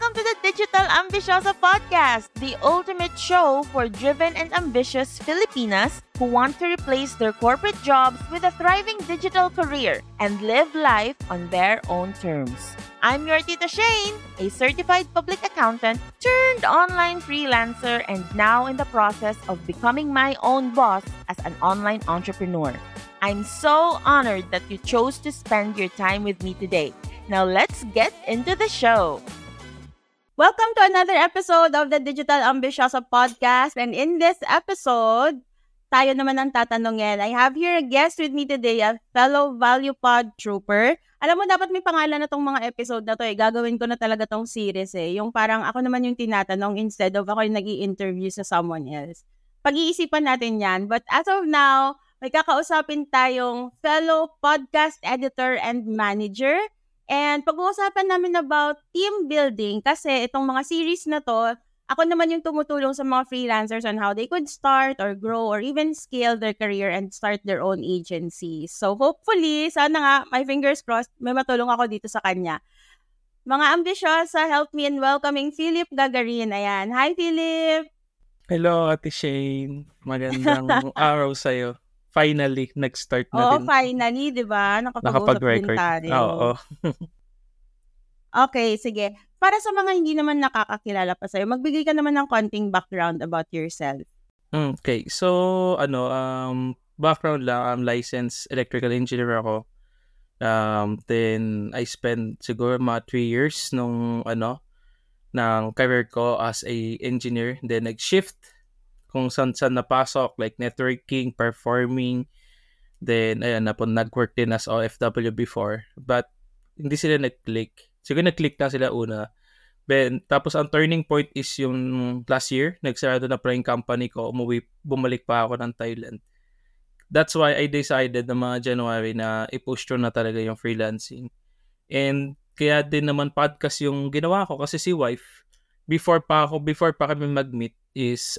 Welcome to the Digital Ambisyosa Podcast, the ultimate show for driven and ambitious Filipinas who want to replace their corporate jobs with a thriving digital career and live life on their own terms. I'm your Tita Shane, a certified public accountant turned online freelancer and now in the process of becoming my own boss as an online entrepreneur. I'm so honored that you chose to spend your time with me today. Now let's get into the show. Welcome to another episode of the Digital Ambisyosa Podcast. And in this episode, tayo naman ang tatanungin. I have here a guest with me today, a fellow Value Pod trooper. Alam mo, dapat may pangalan na tong mga episode na to eh. Gagawin ko na talaga tong series eh. Yung parang ako naman yung tinatanong instead of ako yung nag-i-interview sa someone else. Pag-iisipan natin yan. But as of now, may kakausapin tayong fellow podcast editor and manager. And pag-uusapan namin about team building kasi itong mga series na to, ako naman yung tumutulong sa mga freelancers on how they could start or grow or even scale their career and start their own agency. So hopefully, sana nga, my fingers crossed, may matulong ako dito sa kanya. Mga ambisyosa, help me in welcoming Philip Gagarin. Ayan. Hi, Philip! Hello, Ate Shane. Magandang araw sa'yo. Finally, nag-start na din. Finally, di ba? Nakapag-record. Oo. Okay, sige. Para sa mga hindi naman nakakakilala pa sa'yo, magbigay ka naman ng konting background about yourself. Okay, so, background lang, I'm licensed electrical engineer ako. Then, I spent siguro mga 3 years ng career ko as a engineer. Then, nag-shift kung saan napasok, like networking, performing. Then, nag-work din as OFW before. But, hindi sila nag-click. Siguro nag-click na sila una. Then, tapos, ang turning point is yung last year. Nagsarado na pa yung company ko. Bumalik pa ako ng Thailand. That's why I decided na mga January na i-push through na talaga yung freelancing. And, kaya din naman podcast yung ginawa ko kasi si wife, before pa kami mag-meet is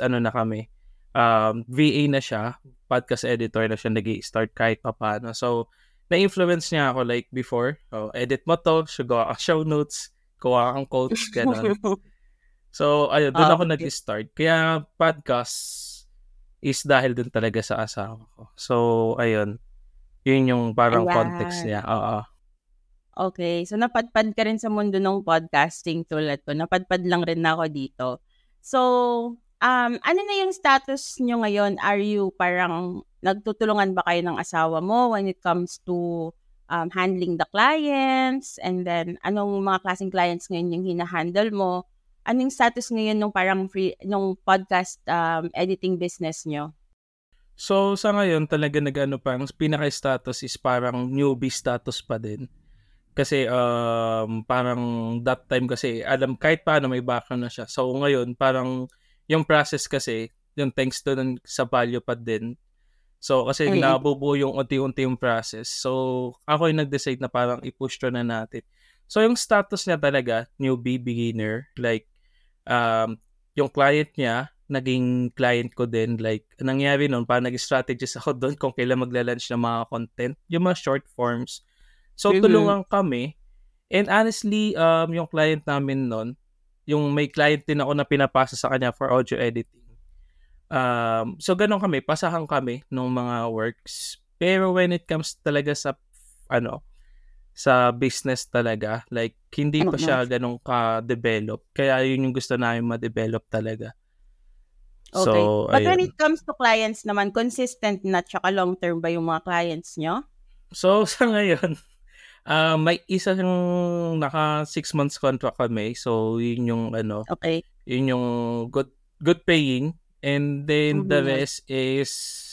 VA na siya, podcast editor na siya, nag-i-start kahit pa paano. So, na-influence niya ako like before, edit mo to, gawa ka show notes, gawa kang quotes, gano'n. So, ayun, doon ako nag-start. Kaya podcast is dahil dun talaga sa asawa ko. So, ayun, yun yung parang context niya. Oo. Okay, so napadpad ka rin sa mundo ng podcasting tulad ko. Napadpad lang rin ako dito. So, ano na yung status nyo ngayon? Are you parang nagtutulungan ba kayo ng asawa mo when it comes to handling the clients? And then, anong mga klaseng clients ngayon yung hinahandle mo? Anong status ngayon nung parang nung podcast editing business nyo? So, sa ngayon talaga parang pinaka-status is parang newbie status pa din. Kasi parang that time kasi alam kahit paano may background na siya. So ngayon parang yung process kasi yung thanks to sa value pa din. So kasi nabubuo yung unti-unti yung process. So ako yung nag-decide na parang i-push to na natin. So yung status niya talaga newbie, beginner, like yung client niya naging client ko din. Like nangyari noon parang nag-strategist ako doon kung kailan magla-launch ng mga content, yung mga short forms. So, tulungan kami. And honestly, yung client namin nun, yung may client din ako na pinapasa sa kanya for audio editing. So, ganun kami. Pasahan kami ng mga works. Pero when it comes talaga sa, sa business talaga, like, hindi pa siya ganun ka-develop. Kaya yun yung gusto namin ma-develop talaga. Okay. So, but when it comes to clients naman, consistent na tsaka long-term ba yung mga clients nyo? So, sa ngayon, may isa yung naka 6 months contract kami. So, yun yung okay. Yun yung good paying. And then the rest is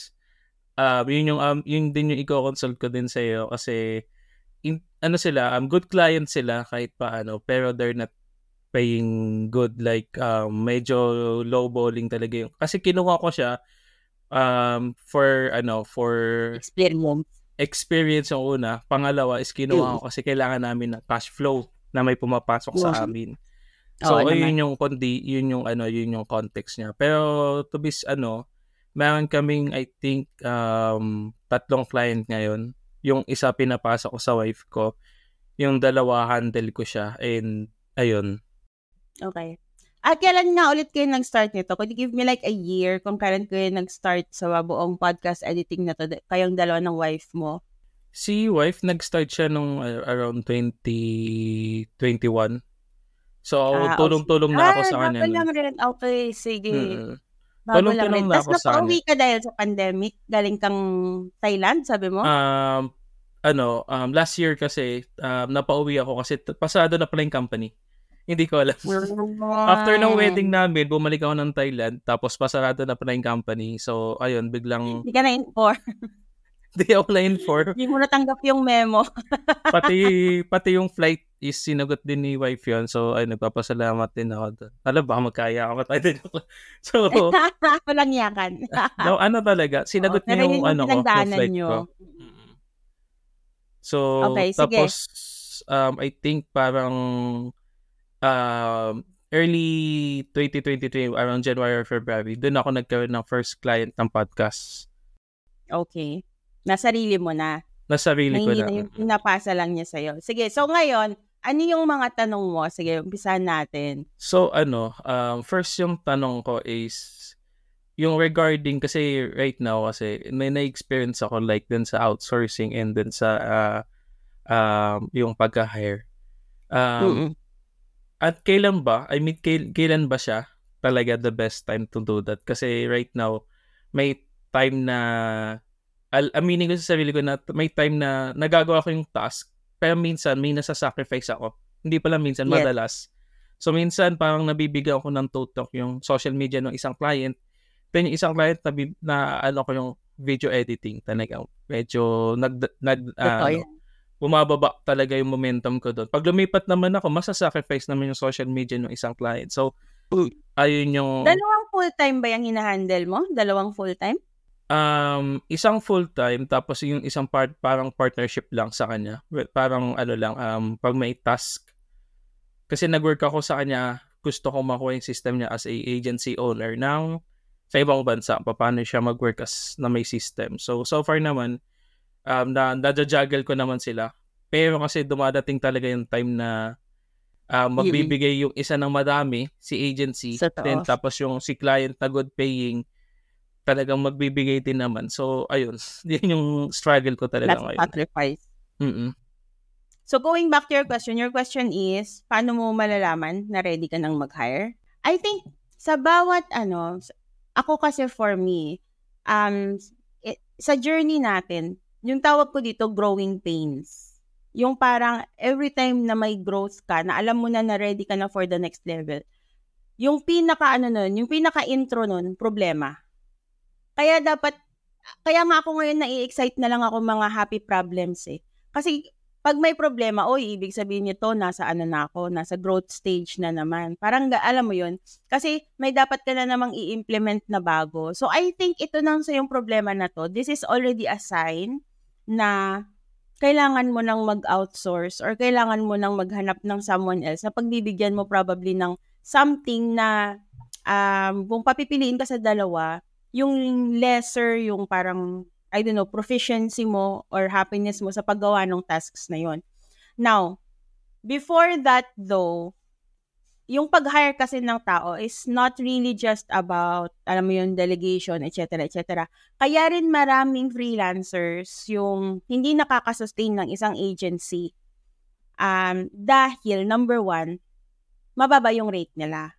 yun din yung i-consult ko din sa iyo kasi sila, good client sila kahit paano, pero they're not paying good, like medyo low balling talaga yung kasi kinuha ko siya for experience yung una. Pangalawa is kinuha ko kasi kailangan namin ng cash flow na may pumapasok sa amin. So, yun yung context niya. Pero to be meron kaming I think 3 client ngayon. Yung isa pinapasok ko sa wife ko, yung 2 handle ko siya, and ayun. Okay. At kailan nga ulit kayo nag-start nito? Could you give me like a year kung kailan kayo nag-start sa buong podcast editing na to, kayong dalawa ng wife mo? Si wife, nag-start siya nung around 2021. So, tulong-tulong na ako sa kanya. Bago lang rin. Okay, sige. Bago lang rin. Tapos napauwi ka dahil sa pandemic? Galing kang Thailand, sabi mo? Last year kasi, napauwi ako kasi pasado na pala yung company. Hindi ko alam. After ng wedding namin, bumalik ako ng Thailand, tapos pasarado na pala yung company. So, ayun, biglang... Hindi ka na-inform. Hindi ako na-inform. Hindi mo natanggap yung memo. pati yung flight is sinagot din ni wife yun. So, ay, nagpapasalamat din ako doon. Alam, baka magkaya ako tayo din. So, walang yakan. No, talaga, sinagot niya yung flight ko. So, okay, tapos, I think parang early 2023, around January or February, doon ako nagkaroon ng first client ng podcast. Okay. Nasarili mo na. Nasarili ko na. Pinapasa lang niya sa'yo. Sige, so ngayon, ano yung mga tanong mo? Sige, umpisahan natin. So, first yung tanong ko is, yung regarding, kasi right now, kasi may na-experience ako like dun sa outsourcing and dun sa yung pagka-hire. At kailan ba, kailan ba siya talaga the best time to do that? Kasi right now, may time na, aminin ko sa sarili ko na may time na nagagawa ko yung task, pero minsan may nasa-sacrifice ako. Hindi pala minsan, madalas. So minsan parang nabibigyan ako ng tutok yung social media ng isang client. Then yung isang client na ko yung video editing talaga. Medyo bumababa talaga yung momentum ko doon. Pag lumipat naman ako, masa-sacrifice naman yung social media ng isang client. So, ayun yung... Dalawang full-time ba yung hinahandle mo? Dalawang full-time? Isang full-time, tapos yung isang parang partnership lang sa kanya. Parang pag may task. Kasi nag-work ako sa kanya, gusto ko makuha yung system niya as a agency owner sa ibang bansa. Paano siya mag-work as na may system. So far naman, nadajuggle ko naman sila. Pero kasi dumadating talaga yung time na magbibigay yung isa ng madami, si agency. Then tapos yung si client na good paying, talagang magbibigay din naman. So, ayun. Yun yung struggle ko talaga ngayon. Sacrifice. So, going back to your question is, paano mo malalaman na ready ka nang mag-hire? I think, sa bawat ako kasi for me, sa journey natin, yung tawag ko dito, growing pains. Yung parang every time na may growth ka, na alam mo na ready ka na for the next level, yung pinaka-intro nun, problema. Kaya nga ako ngayon nai-excite na lang ako mga happy problems eh. Kasi pag may problema, ibig sabihin nito, nasa growth stage na naman. Parang alam mo yun, kasi may dapat ka na namang i-implement na bago. So I think ito nang sa yung problema na to, this is already a sign na kailangan mo nang mag-outsource or kailangan mo nang maghanap ng someone else na pagbibigyan mo probably ng something na kung papipiliin ka sa dalawa, yung lesser, yung parang, I don't know, proficiency mo or happiness mo sa paggawa ng tasks na yon. Now, before that though, yung pag-hire kasi ng tao is not really just about, alam mo yung delegation, etc., etc. Kaya rin maraming freelancers yung hindi nakakasustain ng isang agency dahil, number one, mababa yung rate nila.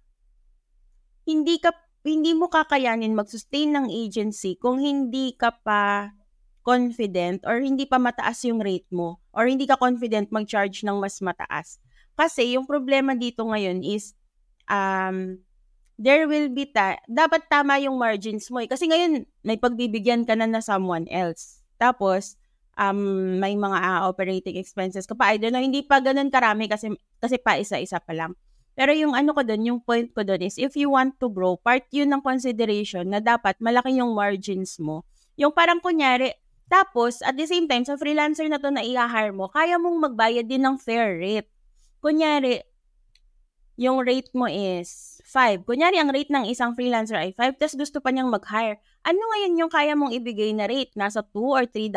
Hindi mo kakayanin mag-sustain ng agency kung hindi ka pa confident or hindi pa mataas yung rate mo or hindi ka confident mag-charge ng mas mataas. Kasi yung problema dito ngayon is there will be dapat tama yung margins mo. Kasi ngayon may pagbibigyan ka na someone else. Tapos may mga operating expenses ka pa. I don't know, hindi pa ganun karami kasi pa isa-isa pa lang. Pero yung yung point ko doon is if you want to grow, part yun ng consideration na dapat malaki yung margins mo. Yung parang kunyari, tapos at the same time sa freelancer na to na i-hire mo, kaya mong magbayad din ng fair rate. Kunyari, yung rate mo is 5. Kunyari, ang rate ng isang freelancer ay 5, tapos gusto pa niyang mag-hire. Ano ngayon yung kaya mong ibigay na rate? Nasa $2 or $3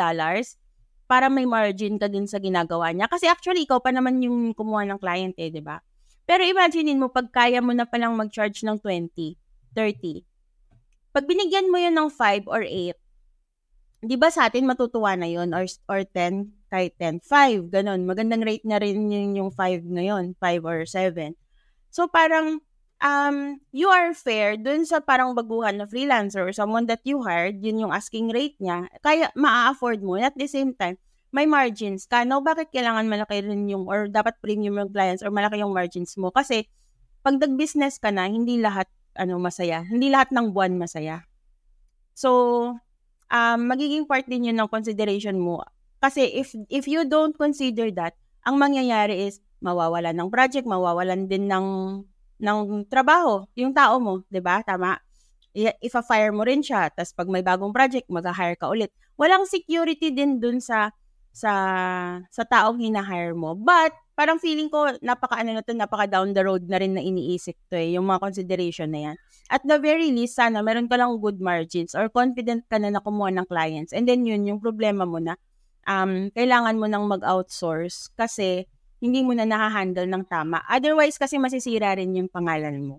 para may margin ka din sa ginagawa niya. Kasi actually, ikaw pa naman yung kumuha ng client di ba? Pero imaginein mo, pag kaya mo na palang mag-charge ng 20, 30, pag binigyan mo yun ng 5 or 8, di ba sa atin matutuwa na yun? Or 10, kahit 10, 5, ganun. Magandang rate na rin yun yung 5 na yun, 5 or 7. So parang, you are fair dun sa parang baguhan na freelancer or someone that you hired, yun yung asking rate niya, kaya maa-afford mo. At the same time, may margins ka. Now, bakit kailangan malaki rin yung, or dapat premium yung clients or malaki yung margins mo? Kasi, pag nag-business ka na, hindi lahat masaya. Hindi lahat ng buwan masaya. So, magiging part din yun ng consideration mo. Kasi if you don't consider that, ang mangyayari is mawawalan ng project, mawawalan din ng trabaho yung tao mo, 'di ba? Tama. If-fire mo rin siya, tas pag may bagong project, mag-hire ka ulit. Walang security din dun sa taong hina-hire mo. But parang feeling ko napaka down the road na rin na iniisip to yung mga consideration na yan. At the very least, sana meron ka lang good margins or confident ka na kumuha ng clients. And then yun, yung problema mo na kailangan mo nang mag-outsource kasi hindi mo na nahahandle ng tama. Otherwise, kasi masisira rin yung pangalan mo.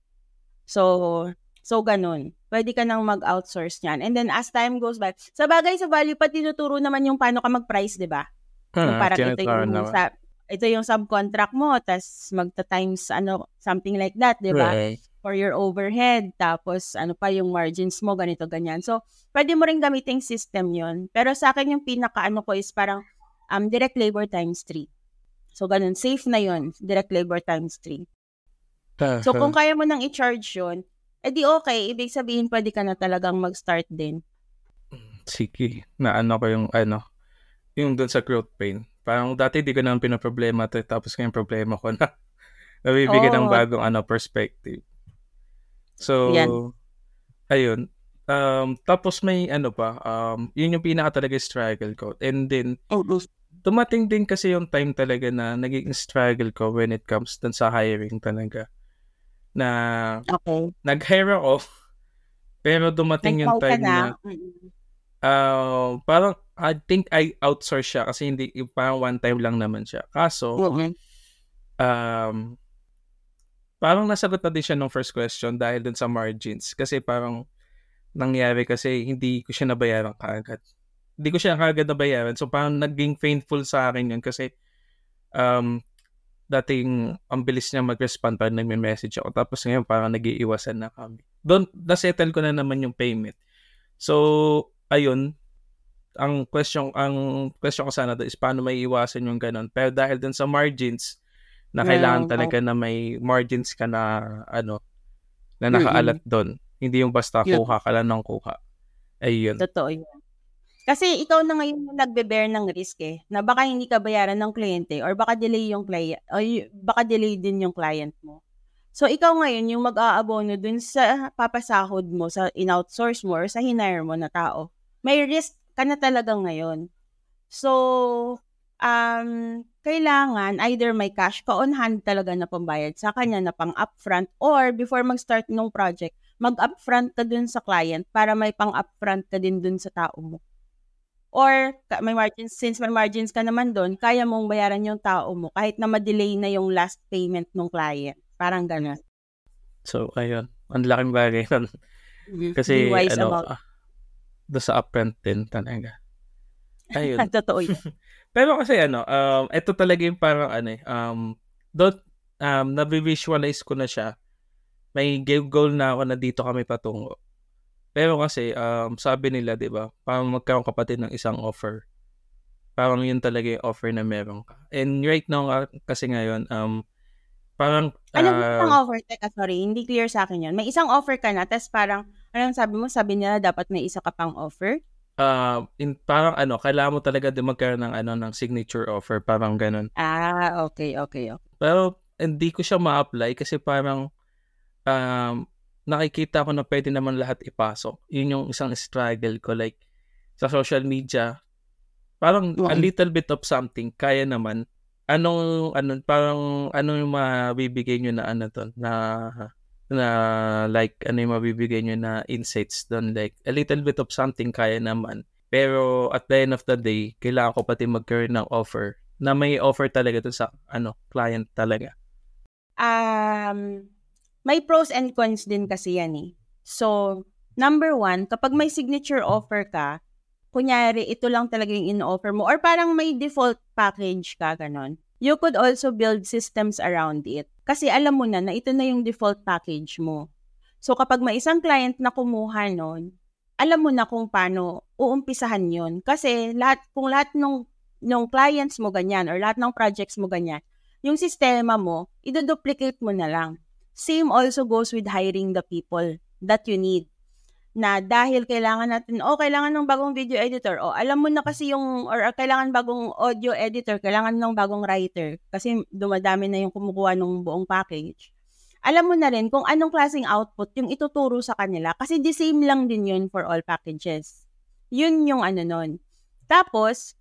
So ganun. Pwede ka nang mag-outsource niyan. And then, as time goes by, sa bagay, sa value pa, tinuturo naman yung paano ka mag-price, di ba? Yung parang ito yung subcontract mo, tas magta-times, something like that, di ba? Right. For your overhead, tapos ano pa yung margins mo, ganito, ganyan. So, pwede mo rin gamitin system yon. Pero sa akin, yung pinaka-ano ko is parang direct labor times 3. So, ganun. Safe na yon, direct labor times 3. So, kung kaya mo nang i-charge yun, edi okay. Ibig sabihin, pwede ka na talagang mag-start din. Sige. Ko yung dun sa growth pain. Parang dati di ko naman pinaproblema to, tapos ngayon problema ko na. Nabibigyan ng bagong perspective. So, yan. Ayun. Tapos may yun yung pinaka talaga struggle ko. And then, dumating din kasi yung time talaga na naging struggle ko when it comes dun sa hiring talaga. Na nag-hire ako, pero dumating yung time na parang I think I outsource siya kasi hindi, parang one time lang naman siya. Kaso, parang nasagot na din siya nung first question dahil dun sa margins. Kasi parang nangyari kasi hindi ko siya nabayaran kaagad. Hindi ko siya kaagad nabayaran. So parang naging painful sa akin yun kasi dating ang bilis niya mag-respond pag nagme-message ako. Tapos ngayon parang nag-iiwasan na kami. Doon, nasettle ko na naman yung payment. So, ayun, ang question ko sana doon is paano may iwasan yung ganun. Pero dahil dun sa margins, na kailangan talaga na may margins ka na na nakaalat doon. Hindi yung basta kuha ka lang ng kuha. Ayun. Totoo yun. Kasi ikaw na ngayon yung nagbe-bear ng risk na baka hindi ka bayaran ng kliyente or baka delay yung client o baka delay din yung client mo. So ikaw ngayon yung mag-aabono dun sa papasahod mo, sa in-outsource mo or sa hinire mo na tao. May risk ka na talaga ngayon. So kailangan either may cash ka on hand talaga na pambayad sa kanya na pang upfront or before mag-start ng project, mag-upfront ka dun sa client para may pang upfront ka din dun sa tao mo. Or may margins, since may margins ka naman doon, kaya mong bayaran yung tao mo kahit na ma-delay na yung last payment ng client. Parang gano'n. So, ayun. Ang laking bagay nun. Kasi, doon sa upfront din talaga. Ayun. Totoo yun. Pero kasi, ito talaga yung parang, nabivisualize ko na siya. May goal na ako na dito kami patungo. Pero kasi, sabi nila, di ba, parang magkaroon ka pati ng isang offer. Parang yun talaga yung offer na meron ka. And right now, kasi ngayon, parang... Anong isang offer? Teka, sorry, hindi clear sa akin yun. May isang offer ka na, tapos parang, anong sabi mo? Sabi nila, dapat may isa ka pang offer? Parang kailangan mo talaga din magkaroon ng signature offer. Parang ganun. Okay. Pero, hindi ko siya ma-apply kasi parang, nakikita ko na pwede naman lahat ipasok. Yun yung isang struggle ko. Like, sa social media, parang a little bit of something, kaya naman. Anong yung mabibigay nyo na like, ano yung mabibigay nyo na insights doon. Like, a little bit of something, kaya naman. Pero, at the end of the day, kailangan ko pati magkaroon ng offer na may offer talaga doon sa, client talaga. may pros and cons din kasi yan eh. So, number 1, kapag may signature offer ka, kunyari, ito lang talaga yung in-offer mo, or parang may default package ka, ganon. You could also build systems around it. Kasi alam mo na ito na yung default package mo. So, kapag may isang client na kumuha nun, alam mo na kung paano uumpisahan yun. Kasi kung lahat ng clients mo ganyan, or lahat ng projects mo ganyan, yung sistema mo, i-duplicate mo na lang. Same also goes with hiring the people that you need. Na dahil kailangan ng bagong video editor, alam mo na kasi or kailangan bagong audio editor, kailangan ng bagong writer, kasi dumadami na yung kumukuha ng buong package. Alam mo na rin kung anong klaseng output yung ituturo sa kanila, kasi the same lang din yun for all packages. Yun yung nun. Tapos,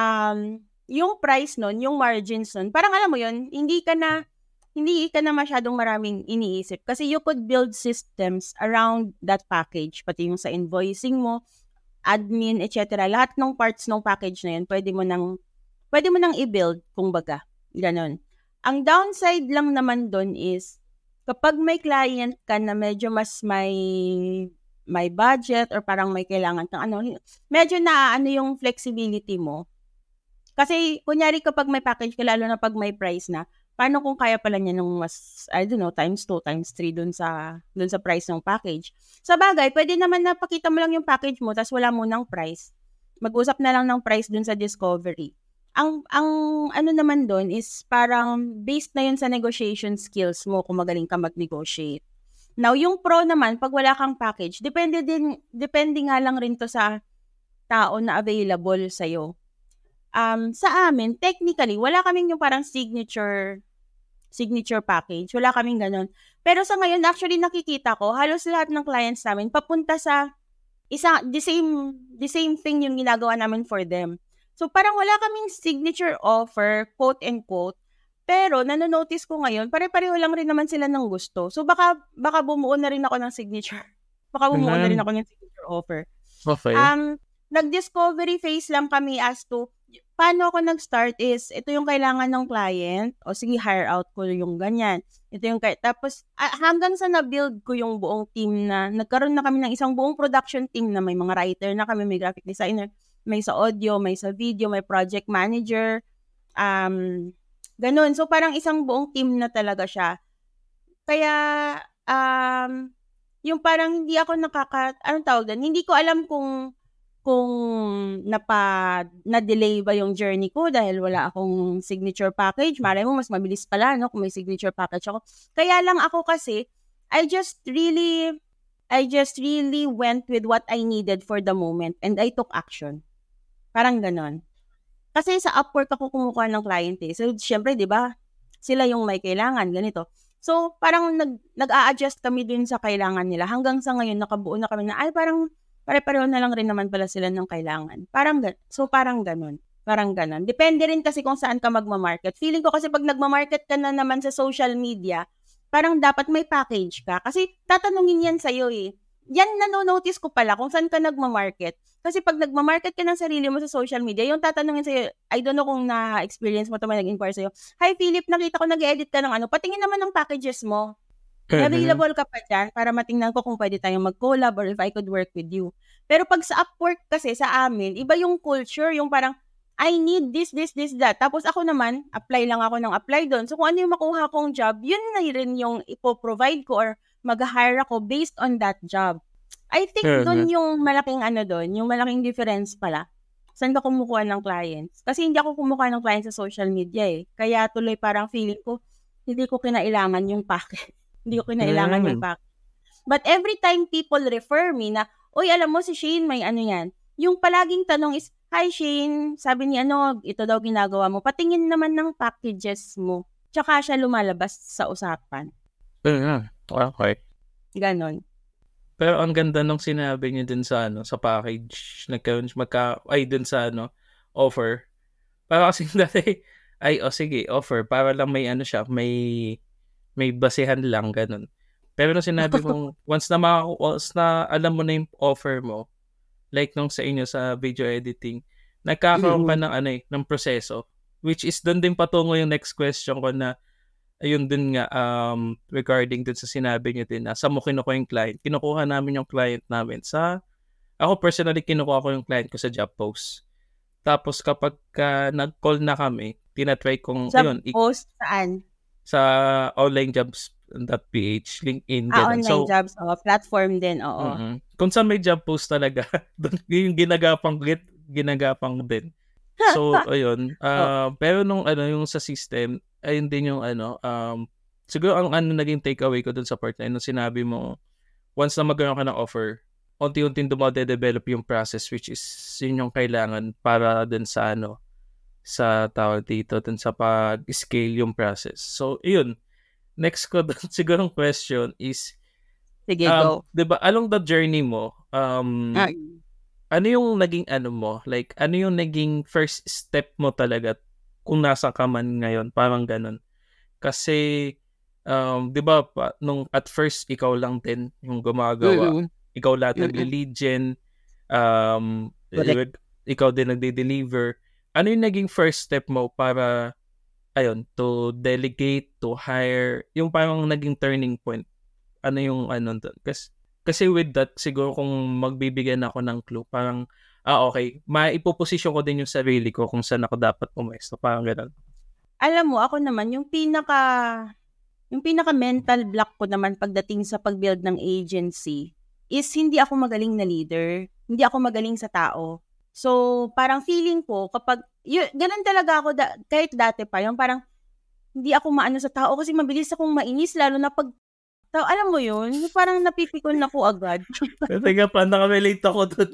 yung price nun, yung margins nun, parang alam mo yun, hindi ka na masyadong maraming iniisip. Kasi you could build systems around that package. Pati yung sa invoicing mo, admin, etc. Lahat ng parts ng package na yun, pwede mo nang i-build, kumbaga. Ganon. Ang downside lang naman dun is, kapag may client ka na medyo mas may budget or parang may kailangan kang medyo yung flexibility mo. Kasi, kunyari kapag may package ka, lalo na pag may price na, paano kung kaya pala niya ng mas, times 2, times 3 dun sa price ng package? Sa bagay, pwede naman na pakita mo lang yung package mo, tas wala mo ng price. Mag-usap na lang ng price dun sa discovery. Ang naman dun is parang based na yun sa negotiation skills mo kung magaling ka mag-negotiate. Now, yung pro naman, pag wala kang package, depende nga lang rin to sa tao na available sa'yo. Sa amin, technically, wala kaming yung parang signature package. Wala kaming ganun. Pero sa ngayon, actually nakikita ko, halos lahat ng clients namin papunta sa the same thing yung ginagawa namin for them. So parang wala kaming signature offer, quote and quote. Pero nanonotice ko ngayon, pare-pareho lang rin naman sila ng gusto. So baka bumuo na rin ako ng signature. Baka bumuo na rin ako ng signature offer. Okay. Nag-discovery phase lang kami as to paano ako nag-start is, ito yung kailangan ng client, o sige, hire out ko yung ganyan. Tapos, hanggang sa na-build ko yung buong team na, nagkaroon na kami ng isang buong production team na may mga writer na kami, may graphic designer, may sa audio, may sa video, may project manager, ganun. So, parang isang buong team na talaga siya. Kaya, yung parang hindi ako anong tawag doon? Hindi ko alam kung na-delay ba yung journey ko dahil wala akong signature package. Malay mo, mas mabilis pala, no, kung may signature package ako. Kaya lang ako kasi, I just really went with what I needed for the moment and I took action. Parang ganon. Kasi sa Upwork ako kumukuha ng client eh. So, syempre, di ba, sila yung may kailangan, ganito. So, parang nag-a-adjust kami dun sa kailangan nila. Hanggang sa ngayon, nakabuo na kami na, parang pare-pareho na lang rin naman pala sila ng kailangan. Parang ganun. Depende rin kasi kung saan ka magma-market. Feeling ko kasi pag nagma-market ka na naman sa social media, parang dapat may package ka. Kasi tatanungin yan sa'yo eh. Yan nanonotice ko pala kung saan ka nagma-market. Kasi pag nagma-market ka ng sarili mo sa social media, yung tatanungin sa'yo, I don't know kung na-experience mo ito, may nag-inquire sa'yo, "Hi Philip, nakita ko nag-edit ka ng patingin naman ng packages mo. Available ka pa dyan para matingnan ko kung pwede tayong mag-collab or if I could work with you." Pero pag sa Upwork kasi sa amin, iba yung culture, yung parang, I need this, that. Tapos ako naman, apply lang ako ng apply doon. So kung ano yung makuha kong job, yun na rin yung ipoprovide ko or mag-hire ako based on that job. I think doon yung malaking yung malaking difference pala. Saan ka kumukuha ng clients? Kasi hindi ako kumukuha ng clients sa social media eh. Kaya tuloy parang feeling ko, hindi ko kinailangan yung package. Hindi ko kinailangan yung package. But every time people refer me na, "Uy, alam mo si Shane, may yan." Yung palaging tanong is, "Hi Shane, sabi ni ito daw ginagawa mo. Patingin naman ng packages mo." Tsaka siya lumalabas sa usapan. Okay. Ganon. Pero ang ganda nung sinabi niyo dun sa sa package, dun sa offer. Para kasi dati, sige, offer, para lang may may basehan lang, ganun. Pero nung sinabi mong, once na alam mo na yung offer mo, like nung sa inyo sa video editing, nagkakaroon ka ng ng proseso, which is doon din patungo yung next question ko na, ayun din nga, regarding dun sa sinabi niyo din na saan mo kinukuha yung client, kinukuha namin yung client namin ako personally, kinukuha ko yung client ko sa job post. Tapos kapag nag-call na kami, tinatry kong, Sa ayun, post saan? sa onlinejobs.ph, LinkedIn, ganun. Online jobs, platform din, oo. Kung saan may job post talaga, doon yung ginagapang din. So, ayun. Pero yung sa system, ayun din yung siguro ang naging takeaway ko dun sa part na yun, nung sinabi mo, once na magkaroon ka ng offer, unti-unting dumade-develop yung process, which is yun yung kailangan para dun sa sa tawag dito, dun sa pag-scale yung process. So, yun. Next ko dun sigurong question is, sige, go. diba, along the journey mo, ano yung naging mo? Like, ano yung naging first step mo talaga kung nasa ka man ngayon? Parang ganun. Kasi, di ba, nung at first, ikaw lang din yung gumagawa. Ikaw lahat nag-lead gen. Ikaw din nagde-deliver. Ano yung naging first step mo para, to delegate, to hire, yung parang naging turning point? Ano yung Kasi with that, siguro kung magbibigyan ako ng clue, parang, okay, maipoposisyon ko din yung sarili ko kung saan ako dapat pumesto. Parang gano'n. Alam mo, ako naman, yung pinaka mental block ko naman pagdating sa pag-build ng agency is hindi ako magaling na leader. Hindi ako magaling sa tao. So, parang feeling ko, kapag, ganun talaga ako, kahit dati pa, yung parang, hindi ako maano sa tao kasi mabilis akong mainis, lalo na pag alam mo yun, parang napipikon ako agad. Teka pa, nakarelate ako doon.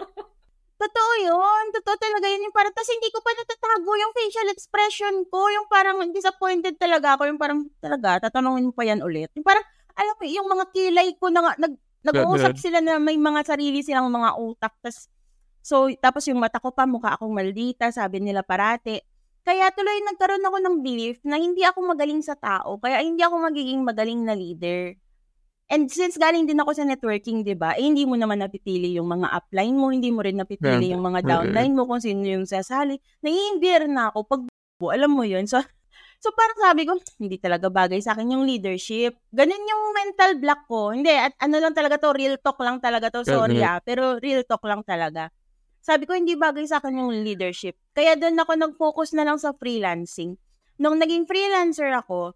Totoo yun. Totoo talaga yun. Yung parang, tas hindi ko pa natatago yung facial expression ko. Yung parang disappointed talaga ako. Yung parang, talaga, tatanungin mo pa yan ulit. Yung parang, alam mo, yung mga kilay ko na nag-uusap sila na may mga sarili silang mga utak. Tapos yung mata ko pa, mukha akong maldita, sabi nila parate. Kaya tuloy nagkaroon ako ng belief na hindi ako magaling sa tao, kaya hindi ako magiging magaling na leader. And since galing din ako sa networking, 'di ba? Hindi mo naman napipili yung mga upline mo, hindi mo rin napipili yung mga downline mo kung sino yung sasali. Naiindir na ako pag alam mo 'yun. So parang sabi ko, hindi talaga bagay sa akin yung leadership. Ganun yung mental block ko. Hindi, at lang talaga to, real talk lang talaga to. Sorry pero real talk lang talaga. Sabi ko, hindi bagay sa akin yung leadership. Kaya doon ako nag-focus na lang sa freelancing. Nung naging freelancer ako,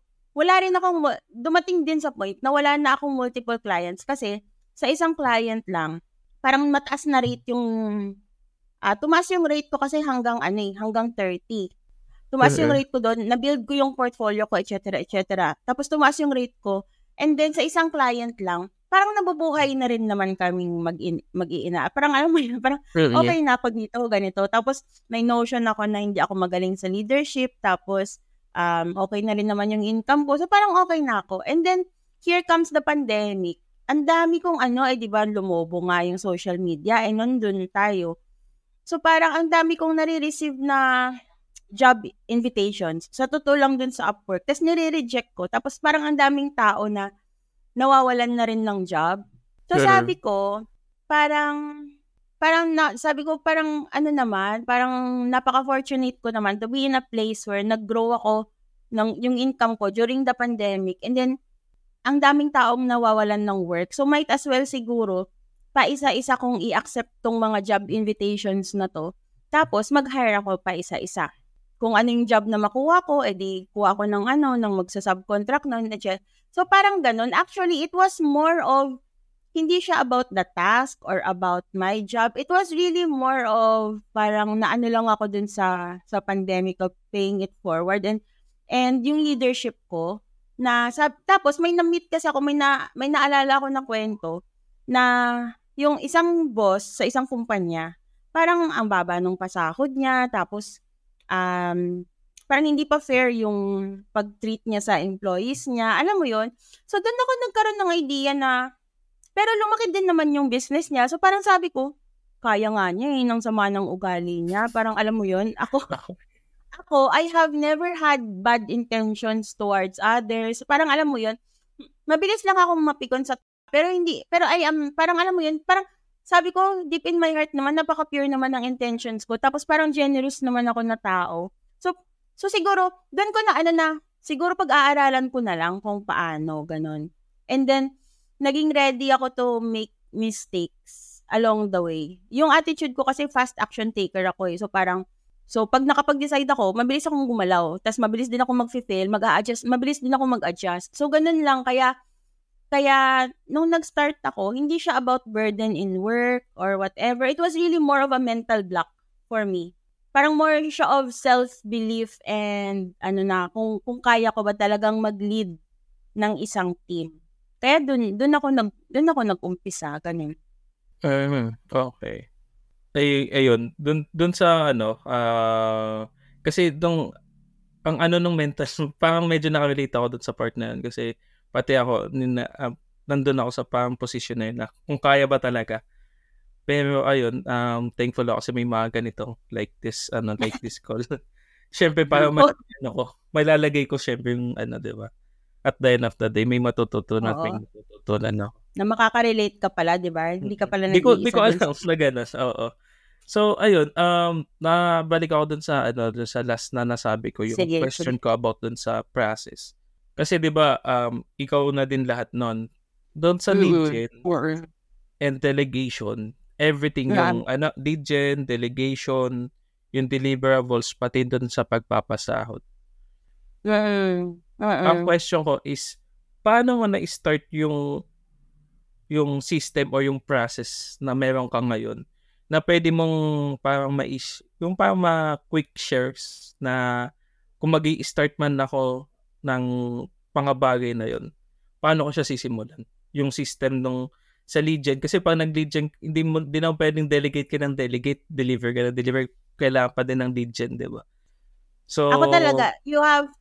dumating din sa point na wala na akong multiple clients kasi sa isang client lang, parang mataas na rate yung, tumaas yung rate ko kasi hanggang 30. Tumaas yung rate ko doon, na-build ko yung portfolio ko, etc. Tapos tumaas yung rate ko, and then sa isang client lang, parang nabubuhay na rin naman kaming mag-iina. Parang alam mo yun, parang okay na pag dito, ganito. Tapos may notion ako na hindi ako magaling sa leadership. Tapos okay na rin naman yung income ko. So parang okay na ako. And then, here comes the pandemic. Ang dami kong di ba, lumobo nga yung social media. Nandun tayo. So parang ang dami kong nare-receive na job invitations. Sa totoo lang dun sa Upwork. Tapos nire-reject ko. Tapos parang ang daming tao na nawawalan na rin ng job. So sabi ko, parang napaka-fortunate ko naman to be in a place where nag-grow ako yung income ko during the pandemic. And then, ang daming taong nawawalan ng work. So might as well siguro, paisa-isa kong i-accept tong mga job invitations na to. Tapos, mag-hire ako pa isa-isa. Kung ano yung job na makuha ko, edi kuha ko ng magsa-subcontract na, etc. So, parang ganun. Actually, it was more of, hindi siya about the task or about my job. It was really more of, parang naano lang ako dun sa pandemic of paying it forward. And yung leadership ko, tapos may na-meet kasi ako, may naalala ako na kwento, na yung isang boss sa isang kumpanya, parang ang baba nung pasahod niya, tapos, parang hindi pa fair yung pag-treat niya sa employees niya. Alam mo yon. So, doon ako nagkaroon ng idea na, pero lumaki din naman yung business niya. So, parang sabi ko, kaya nga niya nang sama ng ugali niya. Parang alam mo yon. Ako, I have never had bad intentions towards others. Parang alam mo yon. Mabilis lang ako mapikon pero parang alam mo yon. Parang sabi ko, deep in my heart naman, napaka-pure naman ng intentions ko. Tapos parang generous naman ako na tao. So siguro, doon ko na siguro pag-aaralan ko na lang kung paano, ganun. And then, naging ready ako to make mistakes along the way. Yung attitude ko kasi fast action taker ako eh. So pag nakapag-decide ako, mabilis akong gumalaw. Tapos mabilis din ako mag-fail, mabilis din ako mag-adjust. So ganun lang. Kaya nung nag-start ako, hindi siya about burden in work or whatever. It was really more of a mental block for me. Parang more siya of self-belief and kung kaya ko ba talagang mag-lead ng isang team. Kaya dun ako nag-umpisa, ganun. Okay. Ayun, dun sa kasi ang nung mental, parang medyo nakarelate ako dun sa part na yun kasi pati ako, nandun ako sa parang position na yun na kung kaya ba talaga. Pero ayun, thankful ako kasi may mga ganito like this call. Siyempre parang may lalagay ko siyempre yung di ba? At the end of the day, may matututunan at may matututunan ako. Na makaka-relate ka pala, di ba? Hindi ka pala nag-iisa. Hindi ko alam na ganas. Oo. So, ayun, nabalik ako dun sa last na nasabi ko, yung question ko about dun sa process. Kasi, di ba, ikaw na din lahat nun. Doon sa lead gen and delegation, everything, yung lead gen, delegation, yung deliverables, pati dun sa pagpapasahod. Ang question ko is, paano mo na-start yung system or yung process na meron ka ngayon na pwede mong parang yung parang quick shares na kung magi-start man ako ng pangabagay na yun, paano ko siya sisimulan? Yung system sa lead gen. Kasi pag nag-lead gen, hindi na pwedeng delegate ka ng delegate, deliver ka ng deliver, kailangan pa din ng lead gen, di ba? So, ako talaga, you have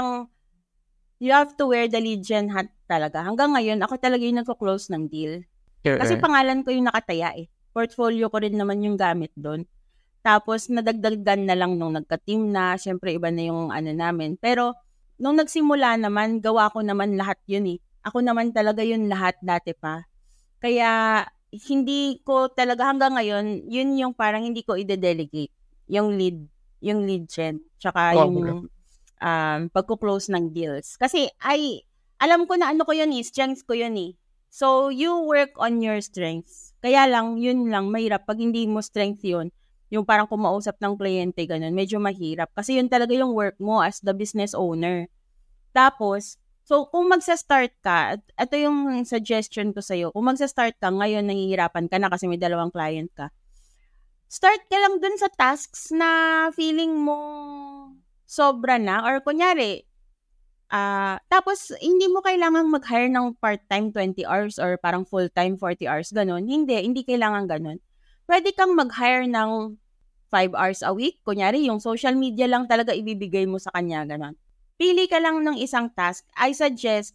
to wear the lead gen hat talaga. Hanggang ngayon, ako talaga yung nagko-close ng deal. Kasi pangalan ko yung nakataya eh. Portfolio ko rin naman yung gamit doon. Tapos, nadagdagan na lang nung nagka-team na. Siyempre, iba na yung namin. Pero, nung nagsimula naman, gawa ko naman lahat yun eh. Ako naman talaga yun lahat dati pa. Kaya, hindi ko talaga hanggang ngayon, yun yung parang hindi ko i-delegate. Yung lead gen. Tsaka yung pagko-close ng deals. Kasi, alam ko na ko yun eh, strengths ko yun eh. So, you work on your strengths. Kaya lang, yun lang, mahirap. Pag hindi mo strength yun, yung parang kumausap ng kliyente, ganun, medyo mahirap. Kasi yun talaga yung work mo as the business owner. Tapos, so, kung magsa-start ka, ito yung suggestion ko sa'yo, kung magsa-start ka, ngayon nahihirapan ka na kasi may 2 client ka, start ka lang dun sa tasks na feeling mo sobra na, or kunyari, tapos, hindi mo kailangan mag-hire ng part-time 20 hours or parang full-time 40 hours, ganun. Hindi kailangan ganun. Pwede kang mag-hire ng 5 hours a week. Kunyari, yung social media lang talaga ibibigay mo sa kanya, ganun. Pili ka lang ng isang task. I suggest,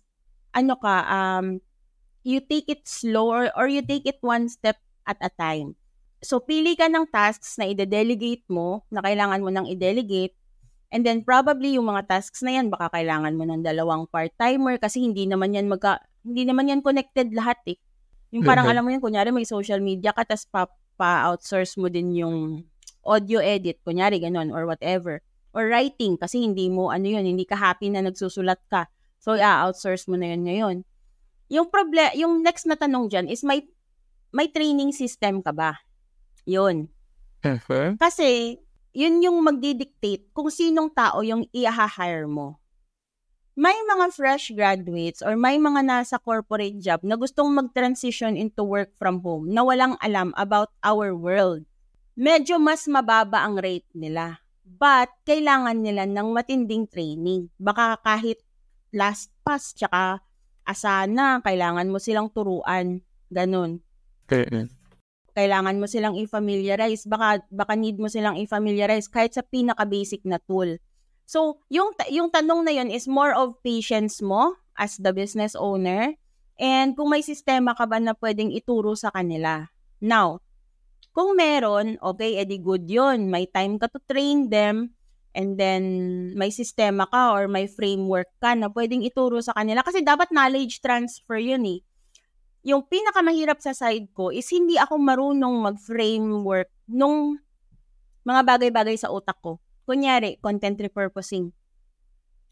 you take it slow or you take it one step at a time. So, pili ka ng tasks na i-delegate mo, na kailangan mo nang i-delegate. And then probably yung mga tasks na yan, baka kailangan mo ng 2 part-timer kasi hindi naman yan connected lahat eh. Yung parang alam mo yun, kunyari may social media ka, tas pa-outsource mo din yung audio edit, kunyari ganun, or whatever. Or writing, kasi hindi hindi ka happy na nagsusulat ka. So, outsource mo na yun ngayon. Yung next na tanong dyan is, may training system ka ba? Yun. Kasi, yun yung magdidictate kung sinong tao yung i-hire mo. May mga fresh graduates or may mga nasa corporate job na gustong mag-transition into work from home na walang alam about our world. Medyo mas mababa ang rate nila. But, kailangan nila ng matinding training. Baka kahit last pass, tsaka asana, kailangan mo silang turuan. Ganun. Kailangan mo silang i-familiarize. Baka need mo silang i-familiarize kahit sa pinaka-basic na tool. So, yung tanong na yun is more of patience mo as the business owner and kung may sistema ka ba na pwedeng ituro sa kanila. Now, kung meron, okay, edi good yun. May time ka to train them and then may sistema ka or may framework ka na pwedeng ituro sa kanila kasi dapat knowledge transfer yun eh. Yung pinakamahirap sa side ko is hindi ako marunong mag-framework nung mga bagay-bagay sa utak ko. Kunyari, content repurposing.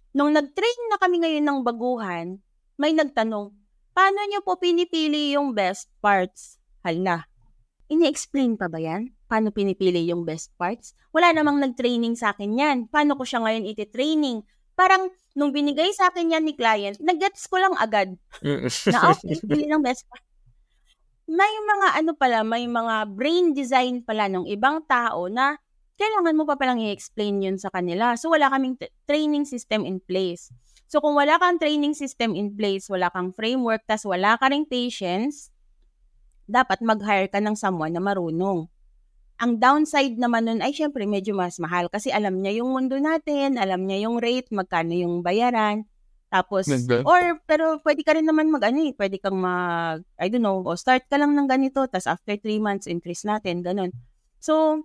Nung nag-train na kami ngayon ng baguhan, may nagtanong, paano niyo po pinipili yung best parts? Hala, ini-explain pa ba yan? Paano pinipili yung best parts? Wala namang nag-training sa akin yan. Paano ko siya ngayon iti-training? Parang nung binigay sa akin yan ni client, nag-gets ko lang agad na okay, pili ng best parts. May mga brain design pala ng ibang tao na kailangan mo pa palang i-explain yun sa kanila. So, wala kaming training system in place. So, kung wala kang training system in place, wala kang framework, tas wala ka ring patience, dapat mag-hire ka ng someone na marunong. Ang downside naman nun ay syempre medyo mas mahal kasi alam niya yung mundo natin, alam niya yung rate, magkano yung bayaran. Tapos, pero pwede ka rin naman pwede kang start ka lang ng ganito, tas after 3 months, increase natin, ganun. So,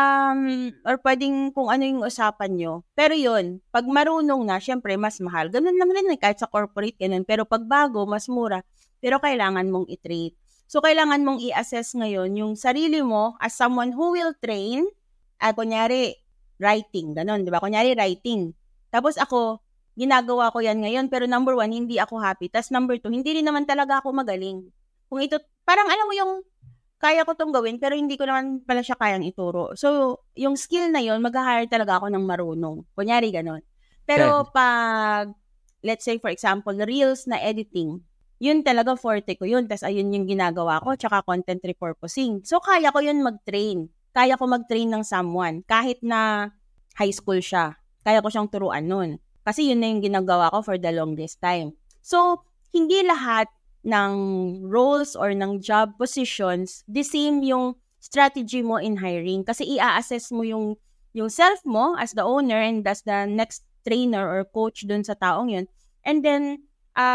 or pwedeng kung ano yung usapan nyo. Pero yun, pag marunong na, syempre, mas mahal. Ganun lang rin, kahit sa corporate, ganun. Pero pag bago, mas mura. Pero kailangan mong i-treat. So, kailangan mong i-assess ngayon yung sarili mo as someone who will train. Kunyari, writing, ganun, di ba? Kunyari, writing. Tapos ako, ginagawa ko yan ngayon, pero number 1, hindi ako happy. Tapos number 2, hindi rin naman talaga ako magaling. Kung ito, parang alam mo yung, kaya ko tong gawin, pero hindi ko naman pala siya kayang ituro. So, yung skill na yun, mag-hire talaga ako ng marunong. Kunyari, ganon. Pero pag, let's say, for example, reels na editing, yun talaga forte ko yun. Tapos ayun yung ginagawa ko, tsaka content repurposing. So, kaya ko yun mag-train. Kaya ko mag-train ng someone. Kahit na high school siya, kaya ko siyang turuan nun. Kasi yun na yung ginagawa ko for the longest time. So, hindi lahat ng roles or ng job positions, the same yung strategy mo in hiring. Kasi i-assess mo yung self mo as the owner and as the next trainer or coach dun sa taong yun. And then,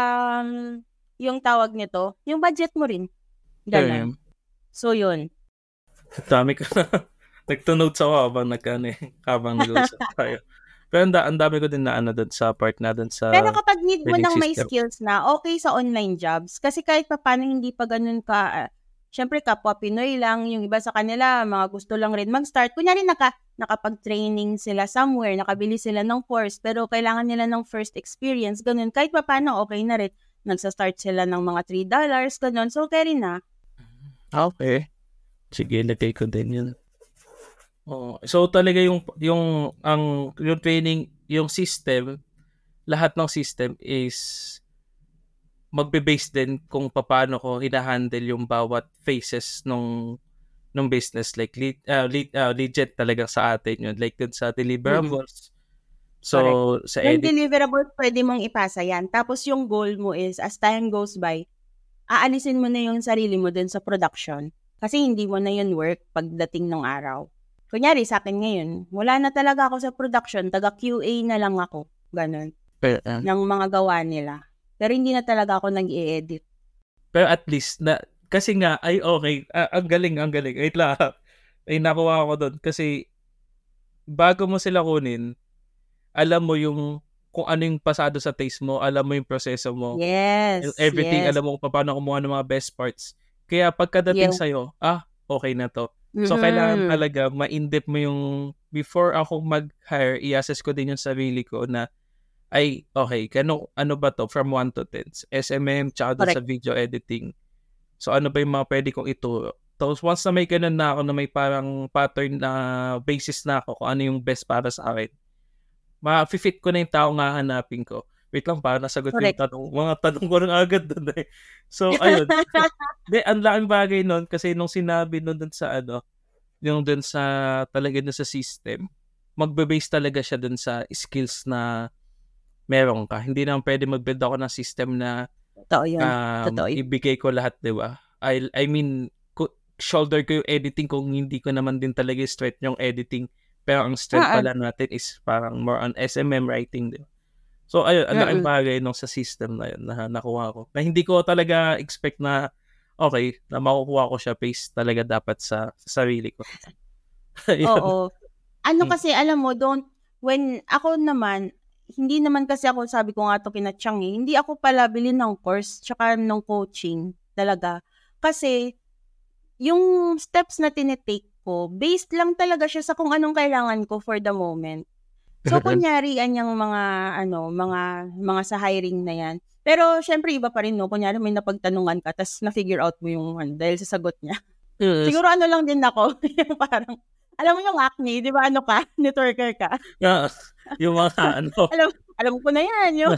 yung tawag nito, yung budget mo rin. Ganun. So, yun. Dami ka na. Nagtunotes ako habang nag-uusap tayo. Pero ang dami ko din na doon sa part na doon sa... Pero kapag need mo nang may skills na, okay sa online jobs. Kasi kahit pa paano hindi pa ganun ka... Siyempre, kapwa Pinoy lang. Yung iba sa kanila, mga gusto lang rin mag-start. Kunyari, nakapag-training sila somewhere, nakabili sila ng course, pero kailangan nila ng first experience. Ganun. Kahit pa paano, okay na rin. Nagsa-start sila ng mga $3, ganun. So, okay rin na. Okay. Sige, lagay ko din yun. Oh, so talaga yung training, yung system, lahat ng system is magbe-base din kung paano ko hina-handle yung bawat phases ng business, like legit talaga sa atin yun, like dun sa deliverables. So correct. Sa yung deliverables pwede mong ipasa yan, tapos yung goal mo is as time goes by, aalisin mo na yung sarili mo dun sa production kasi hindi mo na yun work pagdating ng araw. Kunyari, sa akin ngayon, wala na talaga ako sa production, taga-QA na lang ako. Ganon. Ng mga gawa nila. Pero hindi na talaga ako nag-i-edit. Pero at least, kasi nga, ay okay, ang galing. Wait lang, ay nakuha ako doon. Kasi, bago mo sila kunin, alam mo yung, kung ano yung pasado sa taste mo, alam mo yung proseso mo. Yes. Everything, alam mo kung paano kumuha ng mga best parts. Kaya pagkadating sa'yo, okay na to. So, kailangan talaga ma-in-depth mo yung, before ako mag-hire, i-assess ko din yung sarili ko na, ay, okay, ano ba to from 1 to 10? SMM, tsaka doon sa video editing. So, ano ba yung mga pwede kong ituro? Tapos, once na may ganun na ako, na may parang pattern na basis na ako, kung ano yung best para sa akin, ma-fit ko na yung tao nga hanapin ko. Wait lang, para nasagot yung mga tanong ko rin agad doon eh. So, ayun. Ang laking bagay nun kasi nung sinabi nun dun sa yung dun sa talaga dun sa system, magbe-base talaga siya dun sa skills na meron ka. Hindi naman pwede mag-build ako ng system na Totoo yun. Ibigay ko lahat, di ba? I mean, shoulder ko yung editing kung hindi ko naman din talaga straight yung editing. Pero ang strength pala natin is parang more on SMM writing, di ba? So, ayun, ang laking bagay nung sa system na yun na nakuha ko. Na hindi ko talaga expect na, okay, na makukuha ko siya based talaga dapat sa sarili ko. Oo. Kasi, alam mo, when ako naman, hindi naman kasi ako, sabi ko nga ito kinatsang hindi ako pala bilhin ng course, tsaka ng coaching, talaga. Kasi, yung steps na tinitake ko, based lang talaga siya sa kung anong kailangan ko for the moment. So, kunyari, anyang mga sa hiring na yan. Pero, syempre, iba pa rin, no? Kunyari, may napagtanungan ka, tapos na-figure out mo yung dahil sa sagot niya. Yes. Siguro lang din ako, yung parang, alam mo yung acne, di ba ka? Networker ka. Yung mga alam ko na yan. Yung,